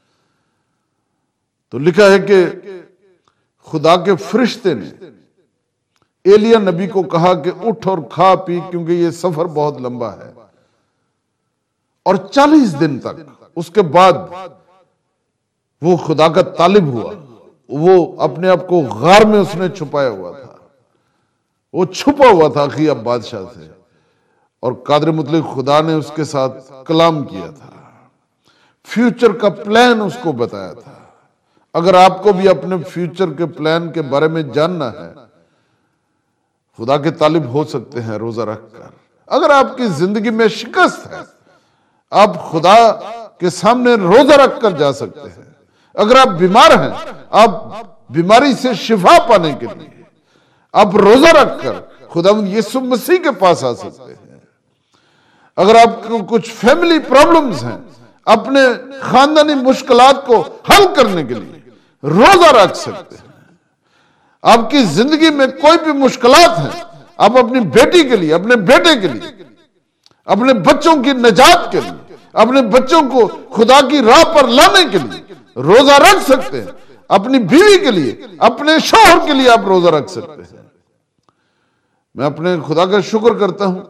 Speaker 1: تو لکھا ہے کہ خدا کے فرشتے نے ایلیا نبی کو کہا کہ اٹھ اور کھا پی کیونکہ یہ سفر بہت لمبا ہے. اور چالیس دن تک اس کے بعد وہ خدا کا طالب ہوا. وہ اپنے آپ کو غار میں اس نے چھپایا ہوا تھا, وہ چھپا ہوا تھا اخیاب بادشاہ سے, اور قادر مطلق خدا نے اس کے ساتھ کلام کیا تھا, فیوچر کا پلان اس کو بتایا تھا. اگر آپ کو بھی اپنے فیوچر کے پلان کے بارے میں جاننا ہے, خدا کے طالب ہو سکتے ہیں روزہ رکھ کر. اگر آپ کی زندگی میں شکست ہے, آپ خدا کے سامنے روزہ رکھ کر جا سکتے ہیں. اگر آپ بیمار ہیں, آپ بیماری سے شفا پانے کے لیے آپ روزہ رکھ کر خداوند یسوع مسیح کے پاس آ سکتے ہیں. اگر آپ کو کچھ فیملی پرابلمز ہیں, اپنے خاندانی مشکلات کو حل کرنے کے لیے روزہ رکھ سکتے ہیں. آپ کی زندگی میں کوئی بھی مشکلات ہیں, آپ اپنی بیٹی کے لیے, اپنے بیٹے کے لیے, اپنے بچوں کی نجات کے لیے, اپنے بچوں کو خدا کی راہ پر لانے کے لیے روزہ رکھ سکتے ہیں. اپنی بیوی کے لیے, اپنے شوہر کے لیے آپ روزہ رکھ سکتے ہیں. میں اپنے خدا کا شکر کرتا ہوں,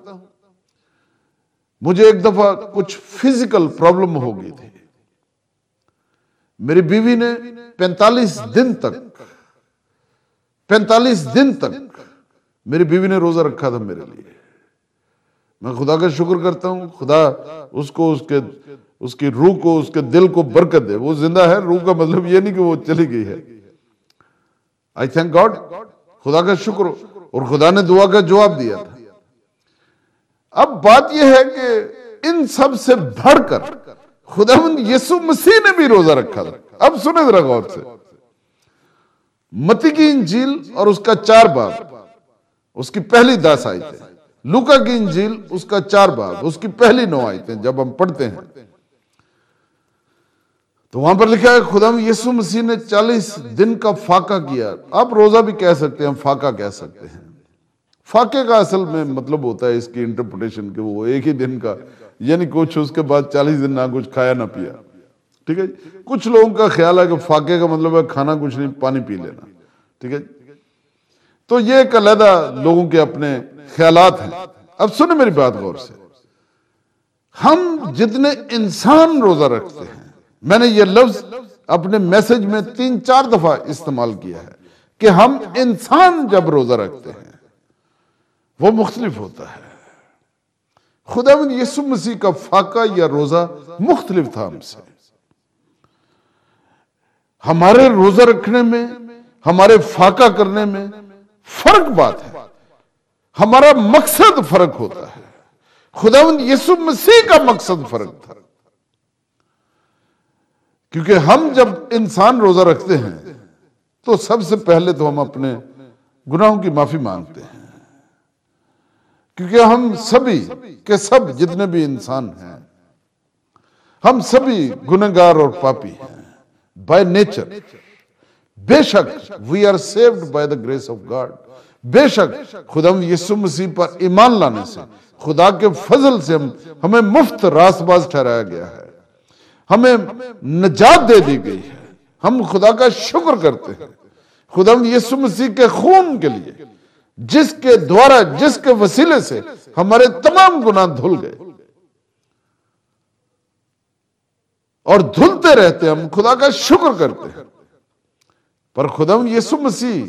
Speaker 1: مجھے ایک دفعہ کچھ فزیکل پرابلم ہو گئی تھی. میری بیوی نے پینتالیس دن تک پینتالیس دن تک میری بیوی نے روزہ رکھا تھا میرے لیے. میں خدا کا شکر کرتا ہوں, خدا اس کو اس کے اس کی روح کو, اس کے دل کو برکت دے. وہ زندہ ہے, روح کا مطلب یہ نہیں کہ وہ چلی گئی ہے. آئی تھینک گاڈ, خدا کا شکر, اور خدا نے دعا کا جواب دیا تھا. اب بات یہ ہے کہ ان سب سے بڑھ کر خداوند یسوع مسیح نے بھی روزہ رکھا تھا. اب سنیں ذرا غور سے, متی کی انجیل اور اس کا چار باب, اس کی پہلی دس آیتیں, لوکا کی انجیل اس کا چار باب, اس کی پہلی نو آیتیں جب ہم پڑھتے ہیں تو وہاں پر لکھا ہے خداوند یسوع مسیح نے چالیس دن کا فاقہ کیا. آپ روزہ بھی کہہ سکتے ہیں, فاقہ کہہ سکتے ہیں. فاقے کا اصل میں مطلب ہوتا ہے اس کی انٹرپریٹیشن کہ وہ ایک ہی دن کا, یعنی کچھ اس کے بعد چالیس دن نہ کچھ کھایا نہ پیا. ٹھیک ہے جی. کچھ لوگوں کا خیال ہے کہ فاقے کا مطلب ہے کھانا کچھ نہیں, پانی پی لینا. ٹھیک ہے جی. تو یہ ایک علیحدہ لوگوں کے اپنے خیالات ہیں. اب سنیں میری بات غور سے, ہم جتنے انسان روزہ رکھتے ہیں, میں نے یہ لفظ اپنے میسج میں تین چار دفعہ استعمال کیا ہے کہ ہم انسان جب روزہ رکھتے ہیں وہ مختلف ہوتا ہے. خداوند یسوع مسیح کا فاقہ یا روزہ مختلف تھا ہم سے. ہمارے روزہ رکھنے میں, ہمارے فاقہ کرنے میں فرق بات ہے, ہمارا مقصد فرق ہوتا ہے. خداوند یسوع مسیح کا مقصد فرق تھا, کیونکہ ہم جب انسان روزہ رکھتے ہیں تو سب سے پہلے تو ہم اپنے گناہوں کی معافی مانگتے ہیں, کیونکہ ہم سبھی کے سب جتنے بھی انسان ہیں ہم سبھی گنہگار اور پاپی ہیں بائی نیچر. بے شک we are saved by the grace of God. بے شک خداوند یسوع مسیح پر ایمان لانے سے, خدا کے فضل سے ہم ہمیں مفت راست باز ٹھہرایا گیا ہے, ہمیں نجات دے دی گئی ہے. ہم خدا کا شکر کرتے ہیں خداوند یسوع مسیح کے خون کے لیے, جس کے دوارا, جس کے وسیلے سے ہمارے تمام گناہ دھل گئے اور دھلتے رہتے ہیں. ہم خدا کا شکر کرتے ہیں. پر خداوند یسوع مسیح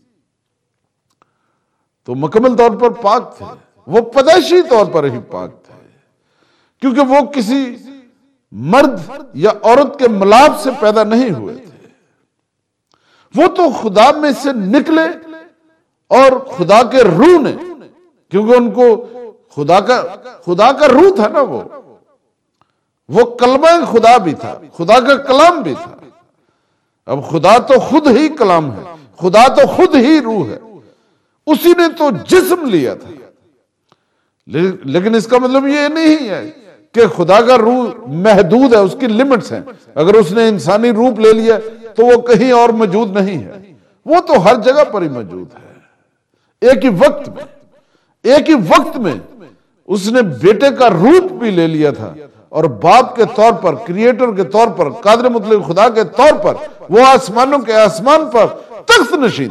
Speaker 1: تو مکمل طور پر پاک تھے, وہ پیدائشی طور پر ہی پاک تھے, کیونکہ وہ کسی مرد یا عورت کے ملاپ سے پیدا نہیں ہوئے تھے. وہ تو خدا میں سے نکلے اور خدا کے روح نے, کیونکہ ان کو خدا کا خدا کا روح تھا نا, وہ وہ کلمہ خدا بھی تھا، خدا کا کلام بھی تھا۔ اب خدا تو خود ہی کلام ہے، خدا تو خود ہی روح ہے، اسی نے تو جسم لیا تھا۔ لیکن اس کا مطلب یہ نہیں ہے کہ خدا کا روح محدود ہے، اس کی لیمٹس ہیں۔ اگر اس نے انسانی روپ لے لیا تو وہ کہیں اور موجود نہیں ہے، وہ تو ہر جگہ پر ہی موجود ہے۔ ایک ہی وقت میں ایک ہی وقت میں اس نے بیٹے کا روپ بھی لے لیا تھا، اور باپ کے طور پر، کریٹر کے طور پر، قادر مطلق خدا کے طور پر وہ آسمانوں کے آسمان پر تخت نشین۔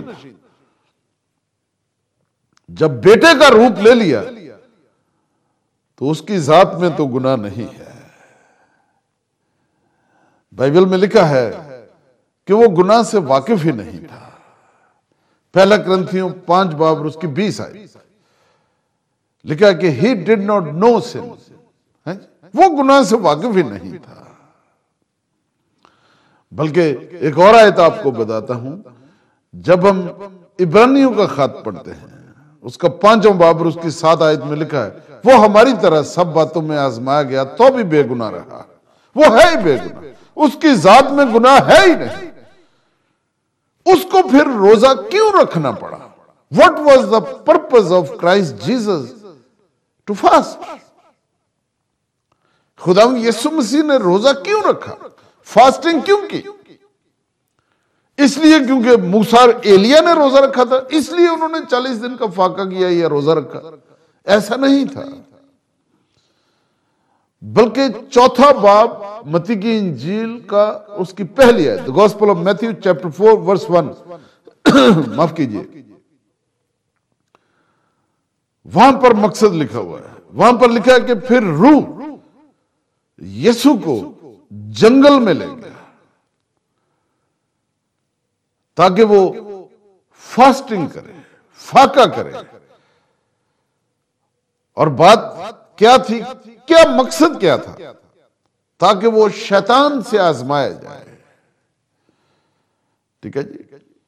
Speaker 1: جب بیٹے کا روپ لے لیا تو اس کی ذات میں تو گناہ نہیں ہے۔ بائبل میں لکھا ہے کہ وہ گناہ سے واقف ہی نہیں تھا۔ پہلا کرنتھیوں پانچ باب اور اس کی بیس آئے لکھا کہ he did not know sin، وہ گناہ سے واقف ہی نہیں تھا۔ بلکہ ایک اور آیت آپ کو بتاتا ہوں، جب ہم عبرانیوں کا خط پڑھتے ہیں، اس کا پانچوں باب اور اس کی سات آیت میں لکھا ہے وہ ہماری طرح سب باتوں میں آزمایا گیا تو بھی بے گناہ رہا۔ وہ ہے ہی بے گناہ، اس کی ذات میں گناہ ہے ہی نہیں، اس کو پھر روزہ کیوں رکھنا پڑا؟ What was the purpose of Christ Jesus to fast؟ خداوند یسوع مسیح نے روزہ کیوں رکھا، فاسٹنگ کیوں کی؟ اس لیے کیونکہ موسیٰ اور ایلیاہ نے روزہ رکھا تھا اس لیے انہوں نے چالیس دن کا فاقہ کیا یا روزہ رکھا؟ ایسا نہیں تھا۔ بلکہ چوتھا باب متی کی انجیل کا اس کی پہلی آیت، The Gospel of Matthew chapter four verse one، معاف کیجئے، وہاں پر مقصد لکھا ہوا ہے، وہاں پر لکھا ہے کہ پھر روح یسوع کو جنگل میں لے گیا تاکہ وہ فاسٹنگ کرے، فاقہ کرے۔ اور بات کیا تھی، کیا مقصد کیا تھا؟ تاکہ وہ شیطان سے آزمایا جائے۔ ٹھیک ہے جی،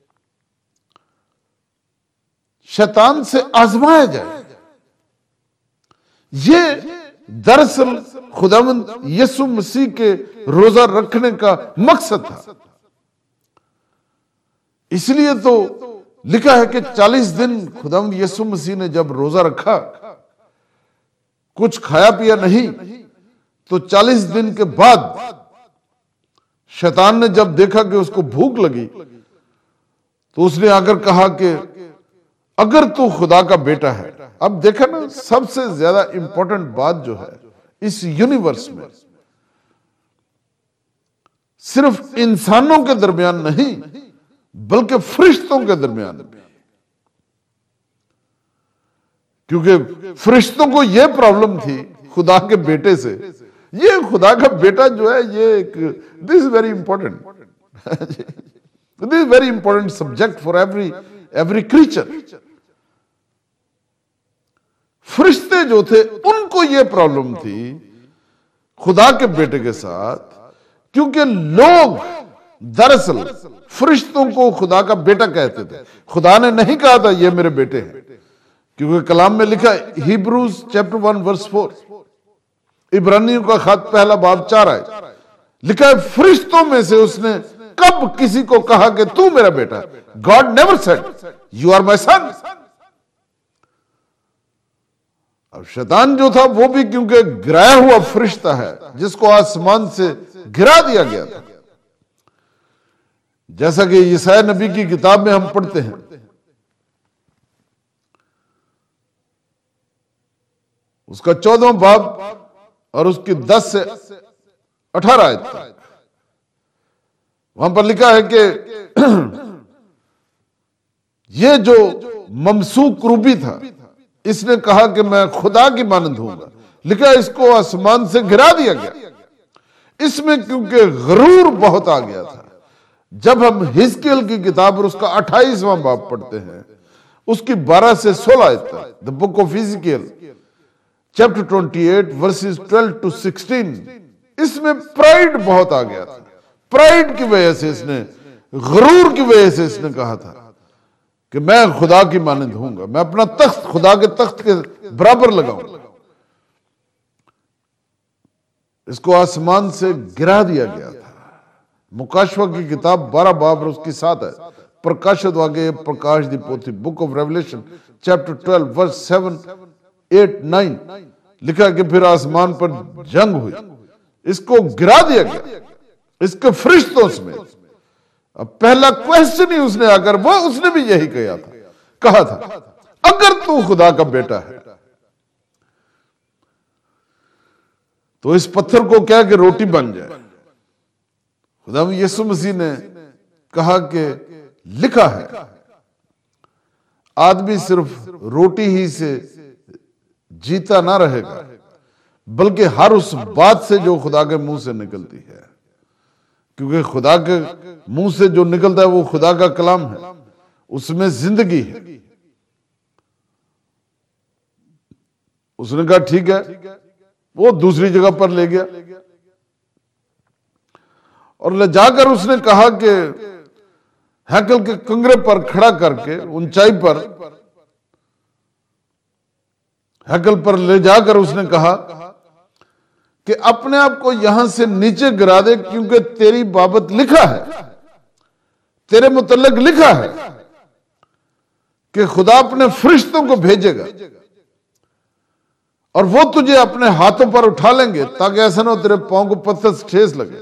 Speaker 1: شیطان سے آزمایا جائے۔ یہ دراصل خداوند یسوع مسیح کے روزہ رکھنے کا مقصد تھا۔ اس لیے تو لکھا ہے کہ چالیس دن خداوند یسوع مسیح نے جب روزہ رکھا، کچھ کھایا پیا نہیں، تو چالیس دن کے بعد شیطان نے جب دیکھا کہ اس کو بھوک لگی تو اس نے آ کر کہا کہ اگر تو خدا کا بیٹا ہے۔ اب دیکھا نا، سب سے زیادہ امپورٹنٹ بات جو ہے اس یونیورس میں صرف انسانوں کے درمیان نہیں بلکہ فرشتوں کے درمیان بھی، کیونکہ فرشتوں کو یہ پرابلم تھی خدا کے بیٹے سے۔ یہ خدا کا بیٹا جو ہے یہ ایک this is very important this is very important subject for every every creature۔ فرشتے جو تھے ان کو یہ پرابلم تھی خدا کے بیٹے کے ساتھ، کیونکہ لوگ دراصل فرشتوں کو خدا کا بیٹا کہتے تھے۔ خدا نے نہیں کہا تھا یہ میرے بیٹے ہیں، کیونکہ کلام میں لکھا ہے Hebrews chapter one verse four, عبرانیوں کا خط پہلا باب چار آئے لکھا ہے فرشتوں میں سے اس نے کب کسی کو کہا کہ تو میرا بیٹا ہے؟ God never said you are my son۔ اب شیطان جو تھا وہ بھی کیونکہ گرایا ہوا فرشتہ ہے جس کو آسمان سے گرا دیا گیا تھا، جیسا کہ یسایا نبی کی کتاب میں ہم پڑھتے ہیں، اس کا چودواں باب اور اس کی دس سے اٹھارہ آیت تک، وہاں پر لکھا ہے کہ یہ جو ممسوک کروبی تھا اس نے کہا کہ میں خدا کی مانند ہوں گا، لکھا اس کو آسمان سے گرا دیا گیا۔ اس میں کیونکہ غرور بہت آ گیا تھا۔ جب ہم حزقیل کی کتاب اور اس کا اٹھائیسواں باب پڑھتے ہیں، اس کی بارہ سے سولہ آیت تک، The Book of Ezekiel chapter twenty-eight verses twelve to sixteen، اس میں پرائیڈ بہت آ گیا تھا۔ پرائیڈ کی وجہ سے اس نے، غرور کی وجہ سے اس نے کہا تھا کہ میں خدا کی مانند ہوں گا، میں اپنا تخت خدا کے تخت کے برابر لگاؤں گا۔ اس کو آسمان سے گرا دیا گیا تھا۔ مکاشفہ کی کتاب بارہ باب اور اس کی ساتھ ہے، پرکاشت واقعہ پرکاش دی پوتھی، book of Revelation chapter twelve verse seven eight nine لکھا کہ پھر آسمان پر جنگ ہوئی، اس کو گرا دیا گیا اس کے فرشتوں میں۔ اب پہلا کویسچن ہی اس نے آ کر وہ اس نے بھی یہی کہا تھا کہا تھا اگر تو خدا کا بیٹا ہے تو اس پتھر کو کیا کہ روٹی بن جائے۔ خدا یسوع مسیح نے کہا کہ لکھا ہے آدمی صرف روٹی ہی سے جیتا نہ رہے گا بلکہ ہر اس بات سے جو خدا کے منہ سے نکلتی ہے، کیونکہ خدا کے منہ سے جو نکلتا ہے وہ خدا کا کلام ہے، اس میں زندگی ہے۔ اس نے کہا ٹھیک ہے، وہ دوسری جگہ پر لے گیا اور لے جا کر اس نے کہا کہ ہیکل کے کنگرے پر کھڑا کر کے اونچائی پر ہیکل پر لے جا کر اس نے کہا کہ اپنے آپ کو یہاں سے نیچے گرا دے، کیونکہ تیری بابت لکھا ہے، تیرے متعلق لکھا ہے کہ خدا اپنے فرشتوں کو بھیجے گا اور وہ تجھے اپنے ہاتھوں پر اٹھا لیں گے تاکہ ایسا نہ ہو تیرے پاؤں کو پتھر سے ٹھیس لگے۔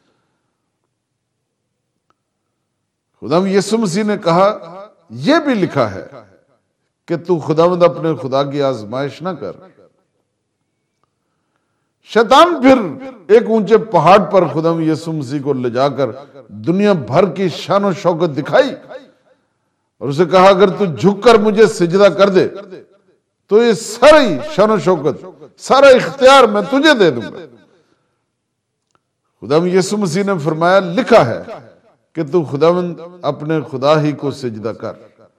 Speaker 1: خدا یسوع مسیح نے کہا یہ بھی لکھا ہے کہ تو خداوند اپنے خدا کی آزمائش نہ کر۔ شیطان پھر ایک اونچے پہاڑ پر خدا یسوع مسیح کو لے جا کر دنیا بھر کی شان و شوکت دکھائی اور اسے کہا اگر تو جھک کر مجھے سجدہ کر دے تو یہ ساری شان و شوکت، سارا اختیار میں تجھے دے دوں گا۔ خدا یسوع مسیح نے فرمایا لکھا ہے کہ تو خداوند اپنے خدا ہی کو سجدہ کر،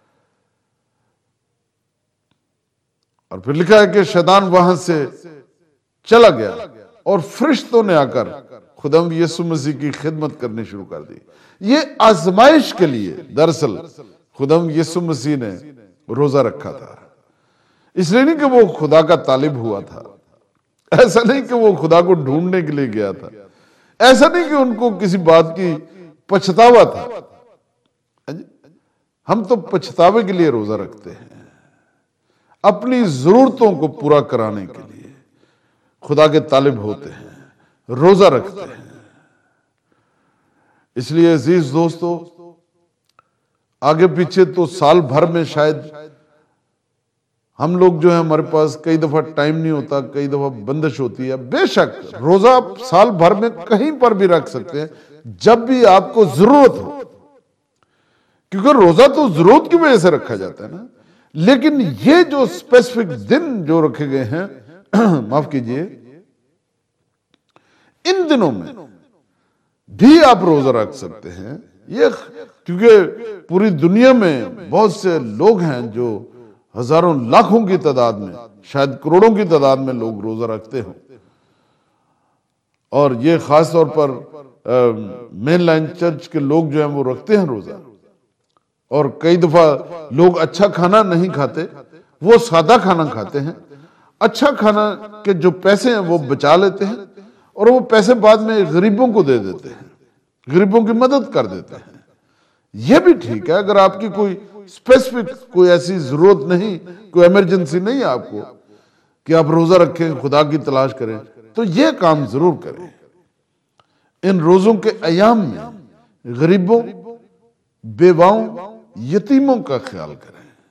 Speaker 1: اور پھر لکھا ہے کہ شیطان وہاں سے چلا گیا اور فرشتوں نے آ کر خدا یسوع مسیح کی خدمت کرنی شروع کر دی۔ یہ آزمائش کے لیے دراصل خدا یسوع مسیح نے روزہ رکھا تھا، اس لیے نہیں کہ وہ خدا کا طالب ہوا تھا، ایسا نہیں کہ وہ خدا کو ڈھونڈنے کے لیے گیا تھا، ایسا نہیں کہ ان کو کسی بات کی پچھتاوا تھا۔ ہم تو پچھتاوے کے لیے روزہ رکھتے ہیں، اپنی ضرورتوں کو پورا کرانے کے لیے خدا کے طالب ہوتے ہیں، روزہ رکھتے ہیں۔ اس لیے عزیز دوستو، آگے پیچھے تو سال بھر میں شاید ہم لوگ جو ہیں ہمارے پاس کئی دفعہ ٹائم نہیں ہوتا، کئی دفعہ بندش ہوتی ہے۔ بے شک روزہ آپ سال بھر میں کہیں پر بھی رکھ سکتے ہیں جب بھی آپ کو ضرورت ہو، کیونکہ روزہ تو ضرورت کی وجہ سے رکھا جاتا ہے نا۔ لیکن یہ جو اسپیسیفک دن جو رکھے گئے ہیں، معاف کیجئے، ان دنوں میں بھی آپ روزہ رکھ سکتے ہیں۔ یہ کیونکہ پوری دنیا میں بہت سے لوگ ہیں جو ہزاروں لاکھوں کی تعداد میں، شاید کروڑوں کی تعداد میں لوگ روزہ رکھتے ہوں، اور یہ خاص طور پر مین لائن چرچ کے لوگ جو ہیں وہ رکھتے ہیں روزہ، اور کئی دفعہ لوگ اچھا کھانا نہیں کھاتے، وہ سادہ کھانا کھاتے ہیں، اچھا کھانا کے جو پیسے ہیں وہ بچا لیتے ہیں اور وہ پیسے بعد میں غریبوں کو دے دیتے ہیں، غریبوں کی مدد کر دیتے ہیں۔ یہ بھی ٹھیک ہے، اگر آپ کی کوئی اسپیسیفک کوئی ایسی ضرورت نہیں، کوئی ایمرجنسی نہیں ہے آپ کو کہ آپ روزہ رکھیں، خدا کی تلاش کریں، تو یہ کام ضرور کریں۔ ان روزوں کے ایام میں غریبوں، بیواؤں، یتیموں کا خیال کریں۔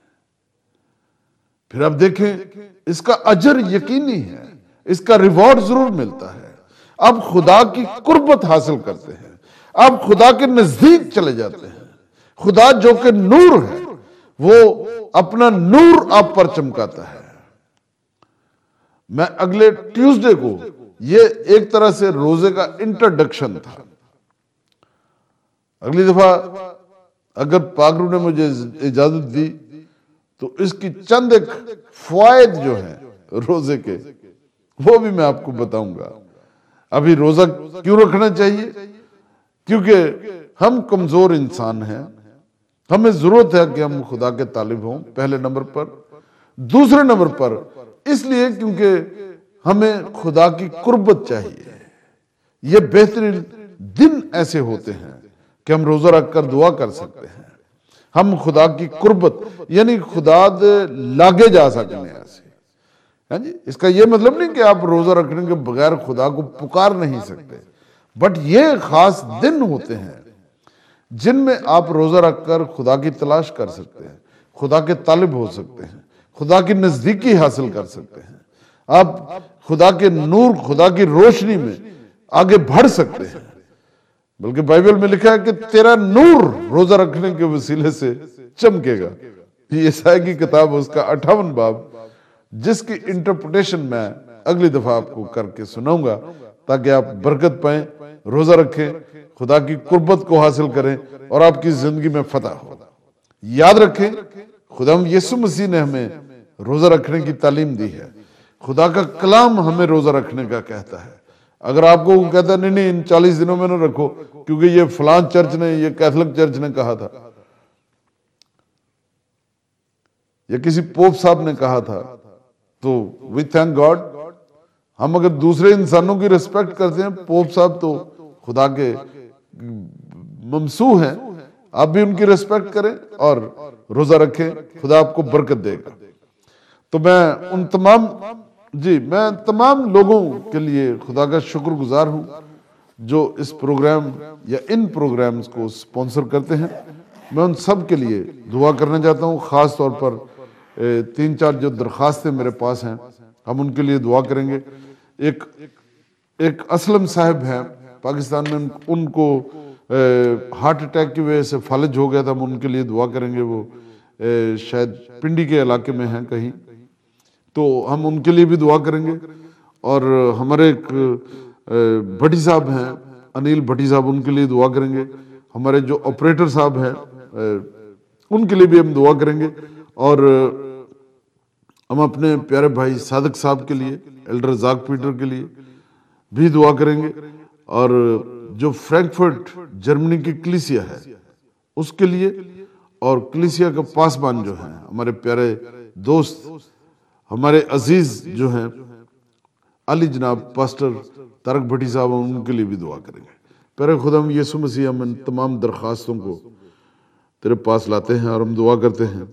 Speaker 1: پھر آپ دیکھیں اس کا اجر یقینی ہے، اس کا ریوارڈ ضرور ملتا ہے۔ آپ خدا کی قربت حاصل کرتے ہیں، آپ خدا کے نزدیک چلے جاتے ہیں۔ خدا جو کہ نور ہے وہ اپنا نور آپ پر چمکاتا ہے۔ میں اگلے ٹیوزڈے کو، یہ ایک طرح سے روزے کا انٹروڈکشن تھا۔ اگلی دفعہ اگر پاگرو نے مجھے اجازت دی تو اس کی چند ایک فوائد جو ہیں روزے کے وہ بھی میں آپ کو بتاؤں گا۔ ابھی روزہ کیوں رکھنا چاہیے؟ کیونکہ ہم کمزور انسان ہیں، ہمیں ضرورت ہے کہ ہم خدا کے طالب ہوں، پہلے نمبر پر۔ دوسرے نمبر پر اس لیے کیونکہ ہمیں خدا کی قربت چاہیے، یہ بہترین دن ایسے ہوتے ہیں کہ ہم روزہ رکھ کر دعا کر سکتے ہیں، ہم خدا کی قربت یعنی خدا دے لاگے جا سکتے ہیں ایسے. ہاں جی، اس کا یہ مطلب نہیں کہ آپ روزہ رکھنے کے بغیر خدا کو پکار نہیں سکتے، بٹ یہ خاص دن ہوتے ہیں جن میں آپ روزہ رکھ کر خدا کی تلاش کر سکتے ہیں، خدا کے طالب ہو سکتے ہیں، خدا کی نزدیکی حاصل کر سکتے ہیں، آپ خدا کے نور، خدا کی روشنی میں آگے بڑھ سکتے ہیں. بلکہ بائبل میں لکھا ہے کہ تیرا نور روزہ رکھنے کے وسیلے سے چمکے گا. یہ عیسائی کی کتاب اس کا اٹھاون باب، جس کی انٹرپریٹیشن میں اگلی دفعہ آپ کو کر کے سناؤں گا تاکہ آپ برکت پائیں، روزہ رکھیں، خدا کی قربت کو حاصل کریں اور آپ کی زندگی میں فتح ہو. یاد رکھیں، خداوند یسوع مسیح نے ہمیں روزہ رکھنے کی تعلیم دی ہے. خدا کا کلام ہمیں روزہ رکھنے کا کہتا ہے. اگر آپ کو کہتا ہے نہیں نہیں ان چالیس دنوں میں نہ رکھو کیونکہ یہ فلان چرچ نے، یہ کیتھولک چرچ نے کہا تھا، یا کسی پوپ صاحب نے کہا تھا، تو وی تھینک گاڈ. ہم اگر دوسرے انسانوں کی ریسپیکٹ کرتے ہیں، پوپ صاحب تو خدا کے ممسوح ہیں، آپ بھی ان کی ریسپیکٹ کریں اور روزہ رکھیں، خدا آپ کو برکت دے گا. تو میں ان تمام جی میں تمام لوگوں کے لیے خدا کا شکر گزار ہوں جو اس پروگرام یا ان پروگرامز کو سپانسر کرتے ہیں. میں ان سب کے لیے دعا کرنا چاہتا ہوں. خاص طور پر تین چار جو درخواستیں میرے پاس ہیں، ہم ان کے لیے دعا کریں گے. ایک ایک اسلم صاحب ہیں پاکستان میں، ان کو ہارٹ اٹیک کی وجہ سے فالج ہو گیا تھا. ہم ان کے لیے دعا کریں گے. وہ شاید پنڈی کے علاقے میں ہیں کہیں، تو ہم ان کے لیے بھی دعا کریں گے. اور ہمارے ایک بھٹی صاحب ہیں، انیل بھٹی صاحب، ان کے لیے دعا کریں گے. ہمارے جو آپریٹر صاحب ہیں ان کے لیے بھی ہم دعا کریں گے. اور ہم اپنے پیارے بھائی صادق صاحب کے لیے، ایلڈر زاک پیٹر کے لیے بھی دعا کریں گے. اور جو فرینکفرٹ جرمنی کی کلیسیا ہے اس کے لیے، اور کلیسیا کا پاسبان جو ہیں ہمارے پیارے دوست، ہمارے عزیز جو ہیں علی جناب پاسٹر تارک بھٹی صاحب، ان کے لیے بھی دعا کریں گے. پیارے خداوند یسوع مسیح، ہم ان تمام درخواستوں کو تیرے پاس لاتے ہیں اور ہم دعا کرتے ہیں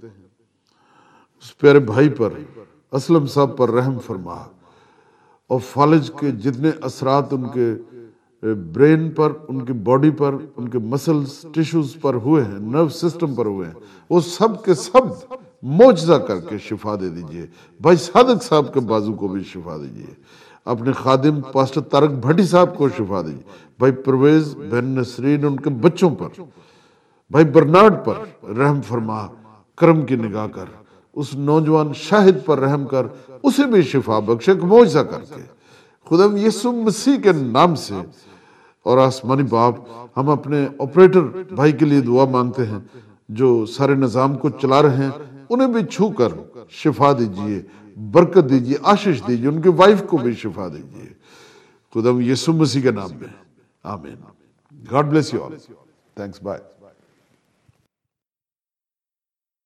Speaker 1: اس پیارے بھائی پر، اسلم صاحب پر رحم فرما، اور فالج کے جتنے اثرات ان کے برین پر، ان کی باڈی پر، ان کے مسلز ٹیشوز پر ہوئے ہیں، نرو سسٹم پر ہوئے ہیں، وہ سب کے سب معجزہ کر کے شفا دے دیجئے. بھائی صادق صاحب کے بازو کو بھی شفا دیجئے. اپنے خادم پاسٹر تارک بھٹی صاحب کو شفا دیجئے. بھائی پرویز، بہن نسرین، ان کے بچوں پر، بھائی برنارڈ پر رحم فرما، کرم کی نگاہ کر. اس نوجوان شاہد پر رحم کر، اسے بھی شفا بخش، ایک معجزہ کر کے خدا یسوع مسیح کے نام سے. اور آسمانی باپ، ہم اپنے آپریٹر بھائی کے لیے دعا مانگتے ہیں جو سارے نظام کو چلا رہے ہیں، انہیں بھی چھو کر شفا دیجئے، برکت دیجئے، آشش دیجئے. ان کے وائف کو بھی شفا دیجئے خدا یسوع مسیح کے نام میں، آمین. God bless you all. Thanks, bye.